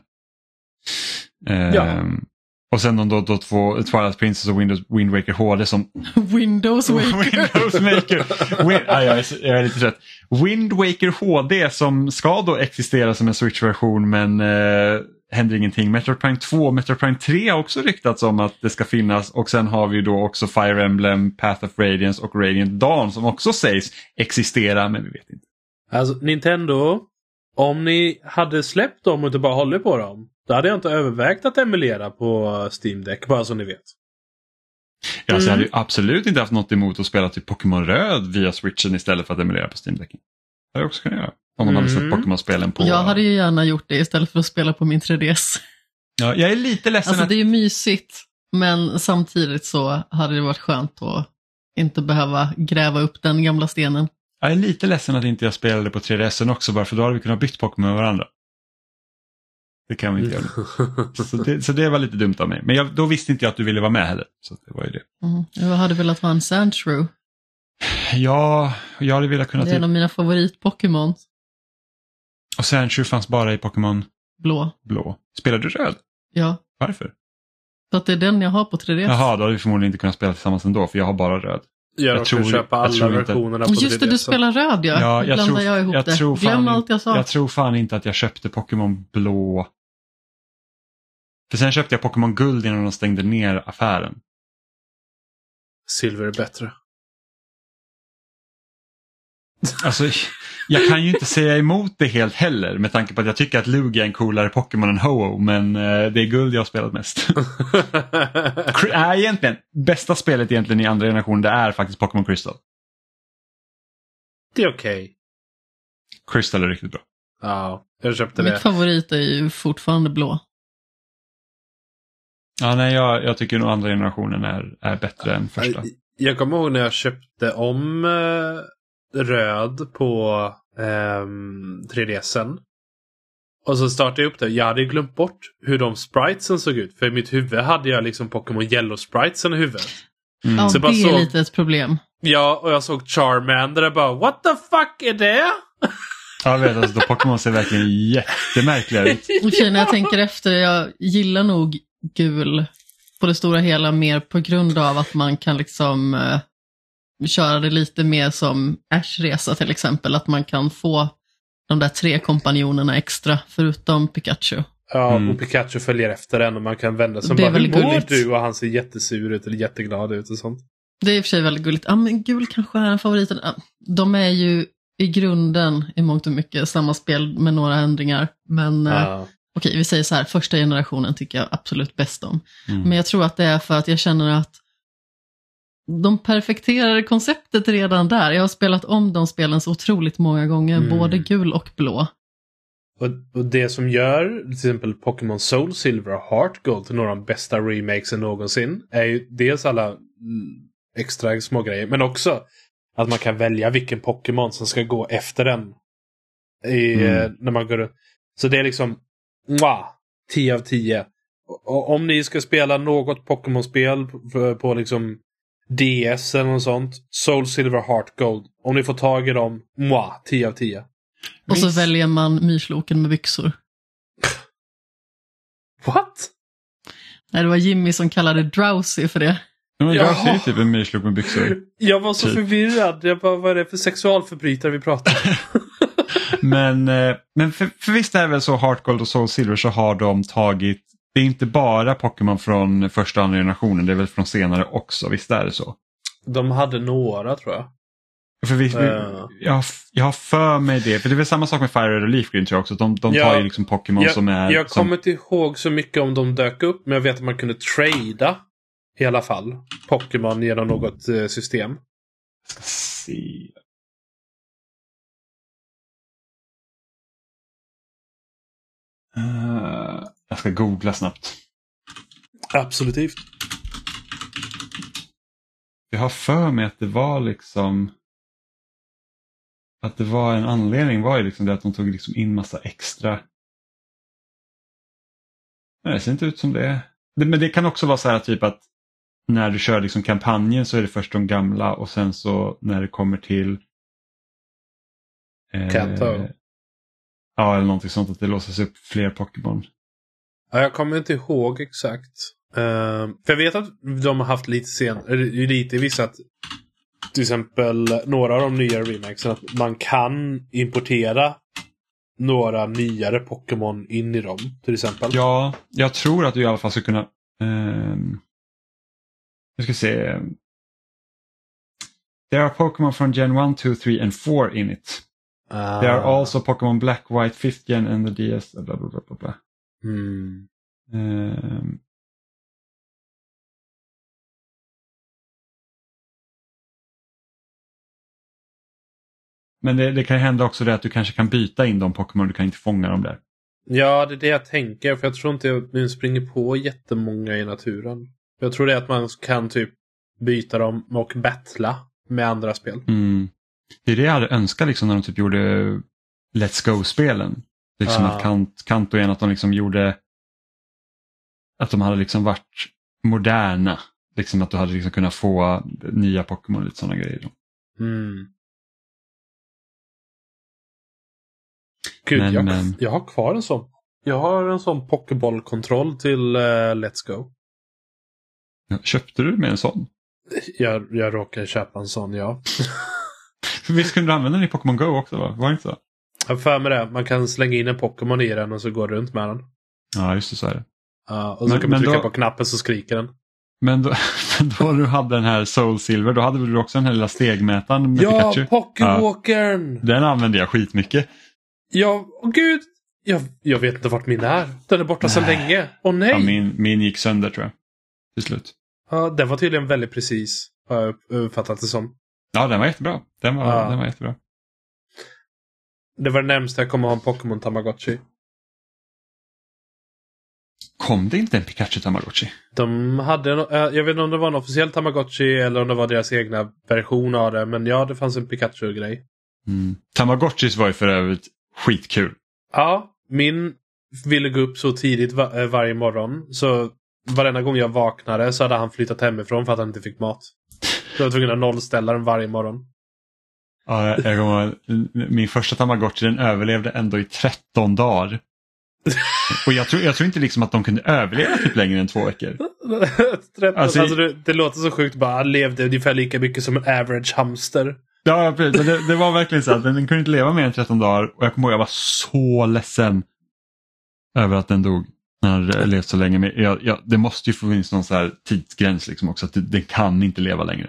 Och sen då Twilight Princess och Wind Waker HD som... Windows Waker. Jag är lite rätt. Wind Waker HD som ska då existera som en Switch-version, men händer ingenting. Metroid Prime 2 och Metroid Prime 3 har också ryktats om att det ska finnas. Och sen har vi då också Fire Emblem, Path of Radiance och Radiant Dawn som också sägs existera, men vi vet inte. Alltså Nintendo, om ni hade släppt dem och inte bara håller på dem, då hade jag inte övervägt att emulera på Steam Deck, bara så ni vet. Ja, så jag hade ju absolut inte haft något emot att spela typ Pokémon Röd via Switchen istället för att emulera på Steam Decken. Det hade jag också kunnat göra. Om man hade sett Pokémon-spelen på... Jag hade ju gärna gjort det istället för att spela på min 3DS. Ja, jag är lite ledsen alltså det är ju mysigt, men samtidigt så hade det varit skönt att inte behöva gräva upp den gamla stenen. Jag är lite ledsen att inte jag spelade på 3DSen också, bara för då hade vi kunnat byta Pokémon med varandra. Det kan vi inte göra. Så det var lite dumt av mig. Men då visste inte jag att du ville vara med heller. Så det var ju det. Jag hade velat vara en Sandshrew. Ja, jag hade velat kunna... Det är en av mina favorit-Pokémon. Och Sandshrew fanns bara i Pokémon Blå. Spelar du röd? Ja. Varför? För att det är den jag har på 3DS. Jaha, då hade vi förmodligen inte kunnat spela tillsammans ändå, för jag har bara röd. Jag tror köpa alla versionerna på 3DS. Just det, du spelar röd, ja. Glöm allt jag sa. Jag tror fan inte att jag köpte Pokémon Blå. För sen köpte jag Pokémon Guld innan de stängde ner affären. Silver är bättre. Alltså, jag kan ju inte säga emot det helt heller, med tanke på att jag tycker att Lugia är en coolare Pokémon än Ho-Oh, men det är Guld jag har spelat mest. Egentligen, bästa spelet egentligen i andra generationen, det är faktiskt Pokémon Crystal. Det är okej. Crystal är riktigt bra. Ja, jag köpte det. Mitt favorit är ju fortfarande Blå. Ja, nej, jag tycker nog andra generationen är bättre än första. Jag kommer ihåg när jag köpte om röd på 3DSen. Och så startade jag upp det. Jag hade glömt bort hur de spritesen såg ut. För i mitt huvud hade jag liksom Pokémon Yellow spritesen i huvudet. Ja, så det är lite ett problem. Ja, och jag såg Charmander och bara, what the fuck är det? Jag vet, alltså Pokémon ser verkligen jättemärkliga ut. Okej, när jag tänker efter, jag gillar nog gul på det stora hela mer på grund av att man kan liksom köra det lite mer som Ash-resa till exempel. Att man kan få de där 3 kompanjonerna extra förutom Pikachu. Ja, och Pikachu följer efter en och man kan vända sig och bara, hur mår du? Och han ser jättesur ut eller jätteglad ut och sånt. Det är i och för sig väldigt gulligt. Ja, men gul kanske är en favorit. De är ju i grunden i mångt och mycket samma spel med några ändringar. Men okej, vi säger så här, första generationen tycker jag absolut bäst om. Men jag tror att det är för att jag känner att de perfekterade konceptet redan där. Jag har spelat om de spelen så otroligt många gånger, både gul och blå. Och det som gör till exempel Pokémon Soul Silver och Heart Gold till några av de bästa remakesen någonsin är ju dels alla extra små grejer, men också att man kan välja vilken Pokémon som ska gå efter den när man går. Så det är liksom 10 av 10. Och om ni ska spela något Pokémon-spel på liksom DS eller något sånt, Soul Silver, Heart Gold, om ni får tag i dem, 10 av 10. Och så väljer man myrsloken med byxor. What? Nej, det var Jimmy som kallade Drowsy för det. Men Drowsy är typ en myrslok med byxor. Jag var så förvirrad. Jag bara, vad är det för sexualförbrytare vi pratar om? men för visst är det väl så, Heart Gold och Soul Silver, så har de tagit, det är inte bara Pokémon från första och andra generationen, det är väl från senare också, visst är det så? De hade några, tror jag. För jag har för mig det, för det är väl samma sak med Fire Red och Leaf Green, tror jag också. De tar ju liksom Pokémon som är... Jag kommer inte ihåg så mycket om de dök upp, men jag vet att man kunde trada i alla fall Pokémon genom något system. Jag ska se... jag ska googla snabbt. Absolut. Jag har för mig att det var liksom... Att det var en anledning var ju liksom det att de tog liksom in massa extra. Nej, det ser inte ut som det. Men det kan också vara så här typ att när du kör liksom kampanjen så är det först de gamla och sen så när det kommer till Kanto. Ja, eller någonting sånt, att det låses upp fler Pokémon. Ja, jag kommer inte ihåg exakt. För jag vet att de har haft lite vissa att till exempel några av de nya remakesen att man kan importera några nyare Pokémon in i dem, till exempel. Ja, jag tror att du i alla fall ska kunna jag ska se. There are Pokémon from Gen 1, 2, 3 and 4 in it. There are also Pokémon Black, White, 5th Gen and the DS, bla bla bla bla bla. Men det kan hända också det att du kanske kan byta in de Pokémon, du kan inte fånga dem där. Ja, det är det jag tänker. För jag tror inte att man springer på jättemånga i naturen. Jag tror det är att man kan typ byta dem och battla med andra spel. Det är det jag hade önskat liksom, när de typ gjorde Let's Go-spelen. Liksom att Kanto igen, att de liksom gjorde att de hade liksom varit moderna. Liksom att du hade liksom kunnat få nya Pokémon och lite sådana grejer. Gud, jag har kvar en sån. Jag har en sån Pokéboll-kontroll till Let's Go. Köpte du med en sån? Jag råkade köpa en sån, ja. Visst kunde du använda den i Pokémon Go också, va? Var det inte så? Jag för mig det. Man kan slänga in en Pokémon i den och så går runt med den. Ja, just det, så är det. Och så kan man trycka på knappen så skriker den. Men då du hade den här Soul Silver, då hade du också den här lilla stegmätaren med Pikachu. Ja, Pokéwalkern! Ja, den använde jag skitmycket. Ja, gud! Jag vet inte vart min är. Den är borta så länge. Åh nej! Ja, min gick sönder, tror jag. Till slut. Ja, den var tydligen väldigt precis. Har jag uppfattat det som. Ja, den var jättebra. Den var jättebra. Det var det närmsta jag kommer ha en Pokémon Tamagotchi. Kom det inte en Pikachu Tamagotchi? De hade jag vet inte om det var en officiell Tamagotchi eller om det var deras egna version av det. Men ja, det fanns en Pikachu-grej. Tamagotchis var ju för övrigt skitkul. Ja, min ville gå upp så tidigt varje morgon. Så varenda gång jag vaknade så hade han flyttat hemifrån för att han inte fick mat. Så jag var tvungen att nollställa den varje morgon. Ja, min första Tamagotchi, den överlevde ändå i 13 dagar. Och jag tror inte liksom att de kunde överleva typ längre än 2 veckor. 13, alltså det låter så sjukt, bara han levde ungefär lika mycket som en average hamster. Ja, precis. Det var verkligen så att den kunde inte leva mer än 13 dagar. Och jag kommer ihåg, jag var så ledsen över att den dog när den levt så länge. Men det måste ju få finnas någon så här tidsgräns liksom också, att den kan inte leva längre.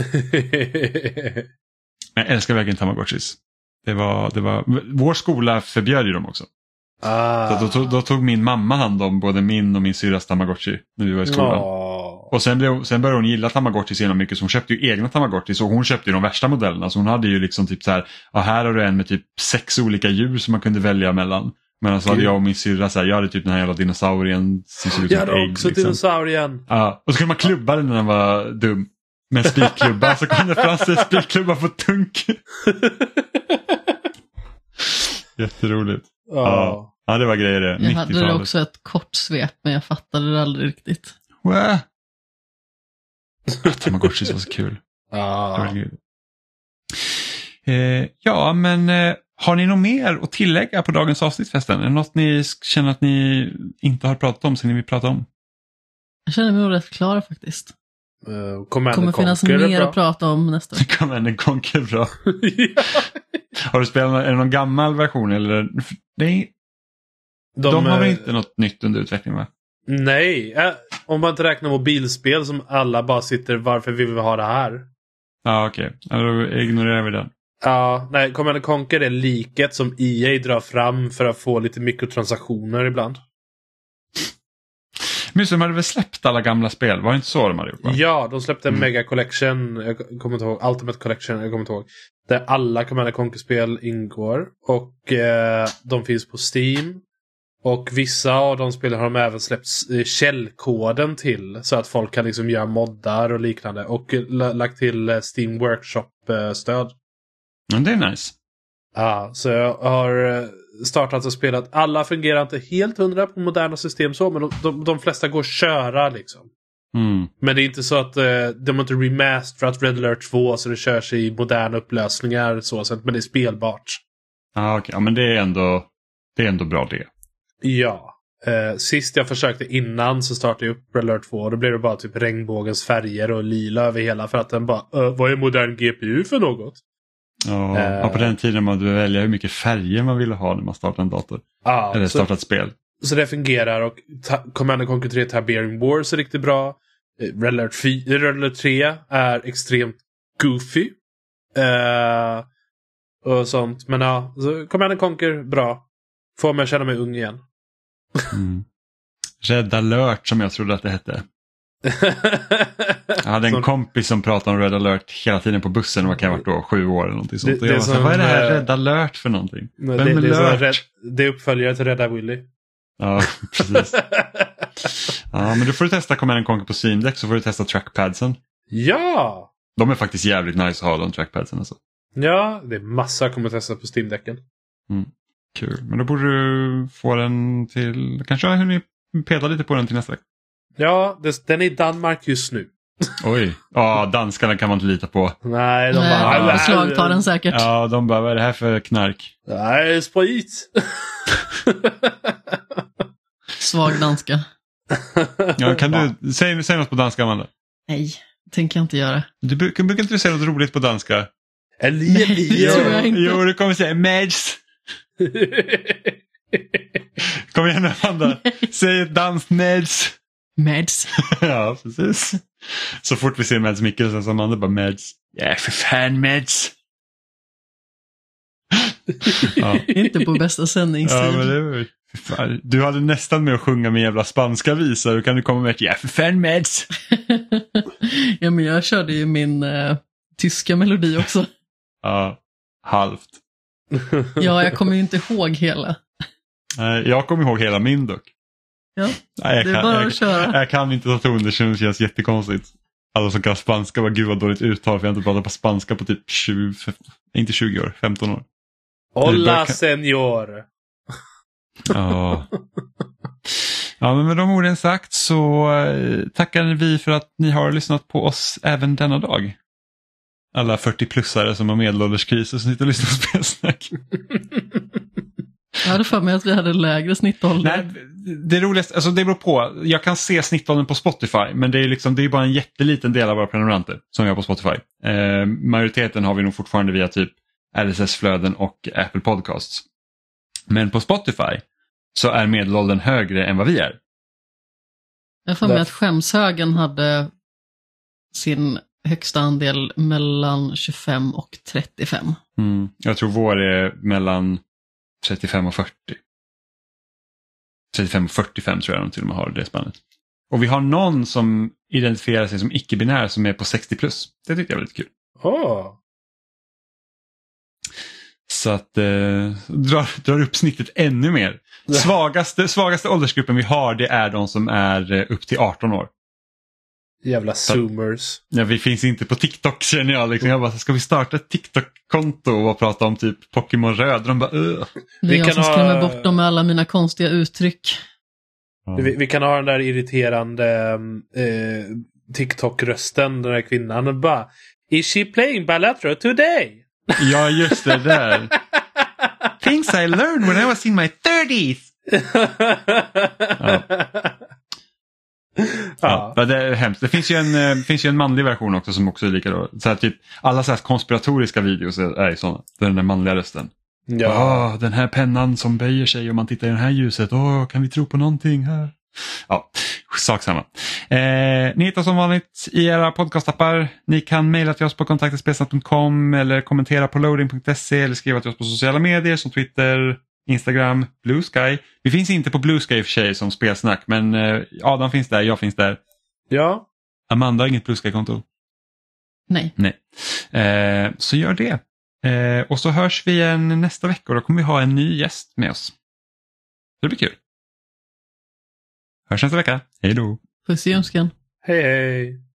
Men jag älskar verkligen Tamagotchis. Det var vår skola förbjöd ju dem också. Så då tog min mamma hand om både min och min syrras Tamagotchi när vi var i skolan. Och sen började hon gilla Tamagotchi så mycket så hon köpte ju egna Tamagotchi, så hon köpte ju de värsta modellerna. Så hon hade ju liksom typ så här, ja, här har du en med typ 6 olika djur som man kunde välja mellan. Men så hade jag och min syrra så här, jag hade typ den här jävla dinosaurien som såg ut som ett ägg. Jag hade också liksom dinosaurien. Ja, och så kunde man klubba den när den var dum. Med spikklubba så kom det fram sig spikklubba på tunk. Jätteroligt. Ja, det var grejer det. Jag hade det också ett kort svep, men jag fattade det aldrig riktigt. Tamagotchi var så kul. Ja, men har ni något mer att tillägga på dagens avsnitt förresten? Är det något ni känner att ni inte har pratat om som ni vill prata om? Jag känner mig nog rätt klar faktiskt. Kommer finnas mer att prata om nästa år. Command & Conquer är bra. Har du spelat någon gammal version? Eller? De har väl inte något nytt under utveckling, va? Nej, om man inte räknar mobilspel som alla bara sitter, varför vill vi ha det här? Ja, okej. Då ignorerar vi den. Ja, nej, Command & Conquer är liket som EA drar fram för att få lite mikrotransaktioner ibland. Men de hade väl släppt alla gamla spel? Var det inte så de hade gjort? Va? Ja, de släppte en Mega Collection, jag kommer inte ihåg, Ultimate Collection, jag kommer inte ihåg. Där alla Command & Conquer-spel ingår. Och de finns på Steam. Och vissa av de spelen har de även släppt källkoden till. Så att folk kan liksom göra moddar och liknande. Och lagt till Steam Workshop-stöd. Men det är nice. Ja, så jag har startat och spelat. Alla fungerar inte helt 100 på moderna system så, men de flesta går att köra liksom. Men det är inte så att de har inte remasterat Red Alert 2 så det körs i moderna upplösningar så, men det är spelbart. Okej. Ja, men det är ändå bra det. Ja. Sist jag försökte innan så startade jag upp Red Alert 2 och då blev det bara typ regnbågens färger och lila över hela för att den bara, vad är modern GPU för något? Ja, på den tiden man ville välja hur mycket färger man ville ha när man startade en dator. Eller startade ett spel. Så det fungerar och Command & Conquer 3 Tiberium Wars är riktigt bra. Red Alert 3 är extremt goofy. Och sånt. Men ja, Command & Conquer bra. Får mig känna mig ung igen. Red Alert som jag trodde att det hette. Jag hade en kompis som pratade om Red Alert hela tiden på bussen. Vad kan jag ha varit då? 7 år eller någonting sånt. Och jag var vad är det här Red Alert för någonting? Det är uppföljare till Rädda Willy. Ja, precis. Ja, men då får du testa Command & Conquer på Steam Deck så får du testa trackpadsen. Ja! De är faktiskt jävligt nice att ha de trackpadsen alltså. Ja, det är massa jag kommer testa på Steam Decken. Kul, men då borde du få den till... Kanske har ni petat lite på den till nästa vecka. Ja, den är i Danmark just nu. Oj, ja, danskarna kan man inte lita på. Nej, de bara... beslagtar den säkert. Ja, de bara, vad är det här för knark? Nej, sprit. Svag danska. Ja, kan du säga något på danska, Amanda? Nej, tänker jag inte göra. Du brukar inte du säga något roligt på danska? Nej, tror jag inte. Jo, du kommer säga Mads. Kom igen, Amanda. Säg ett danskt Mads. Mads. Ja, precis. Så fort vi ser Mads Mikkelsen som Amanda bara Mads. Ja, för fan Mads. Ja. Inte på bästa sändningstid. Ja, men det var... Du hade nästan med att sjunga med jävla spanska visor. Då kan du komma med ett ja, för fan Mads. Ja, men jag körde ju min tyska melodi också. Ja, halvt. Ja, jag kommer ju inte ihåg hela. Nej, jag kommer ihåg hela min dock. Ja, nej, det är bara att köra. Jag kan inte ta ton, det känns jättekonstigt. Alla som kan spanska, vad gud vad dåligt uttal för jag har inte pratat på spanska på typ 20 år, 15 år. Hola señor. Ja. Ja, men med de orden sagt så tackar vi för att ni har lyssnat på oss även denna dag. Alla 40-plussare som har medelålderskriser som sitter och lyssnar på spelsnack. Jag hade för mig att vi hade lägre snittålder. Nej, det roligaste, alltså det beror på. Jag kan se snittåldern på Spotify, men det är bara en jätteliten del av våra prenumeranter som vi har på Spotify. Majoriteten har vi nog fortfarande via typ RSS-flöden och Apple Podcasts. Men på Spotify så är medelåldern högre än vad vi är. Jag får med att Skämshögen hade sin högsta andel mellan 25 och 35. Jag tror vår är mellan 35 och 40. 35 och 45 tror jag de till och med har det spannet. Och vi har någon som identifierar sig som icke-binär som är på 60 plus. Det tyckte jag var lite kul. Så att drar upp snittet ännu mer. Svagaste åldersgruppen vi har, det är de som är upp till 18 år. Jävla zoomers. Ja, vi finns inte på TikTok, känner jag. Liksom. Jag bara, ska vi starta ett TikTok-konto och prata om typ Pokémon Röd? De bara, Det är jag som skrämmer bort dem med alla mina konstiga uttryck. Ja. Vi kan ha den där irriterande TikTok-rösten, den där kvinnan. Och bara, is she playing Balatro today? Ja, just det där. Things I learned when I was in my 30s. Ja, det är hemskt. Det finns ju en manlig version också som också är lika då. Så här, typ, alla så här konspiratoriska videos är sådana. Den där manliga rösten. Ja. Den här pennan som böjer sig och man tittar i det här ljuset. Kan vi tro på någonting här? Ja, sak samma. Ni hittar som vanligt i era podcastappar. Ni kan mejla till oss på kontaktetspelsnack.com eller kommentera på loading.se eller skriva till oss på sociala medier som Twitter, Instagram, Blue Sky. Vi finns inte på Blue Sky i och för sig som spelsnack, men Adam finns där, jag finns där. Ja. Amanda har inget Blue Sky-konto. Nej. Så gör det. Och så hörs vi igen nästa vecka och då kommer vi ha en ny gäst med oss. Det blir kul. Hörs nästa vecka. Hej då. Puss i önskan. Hej hej.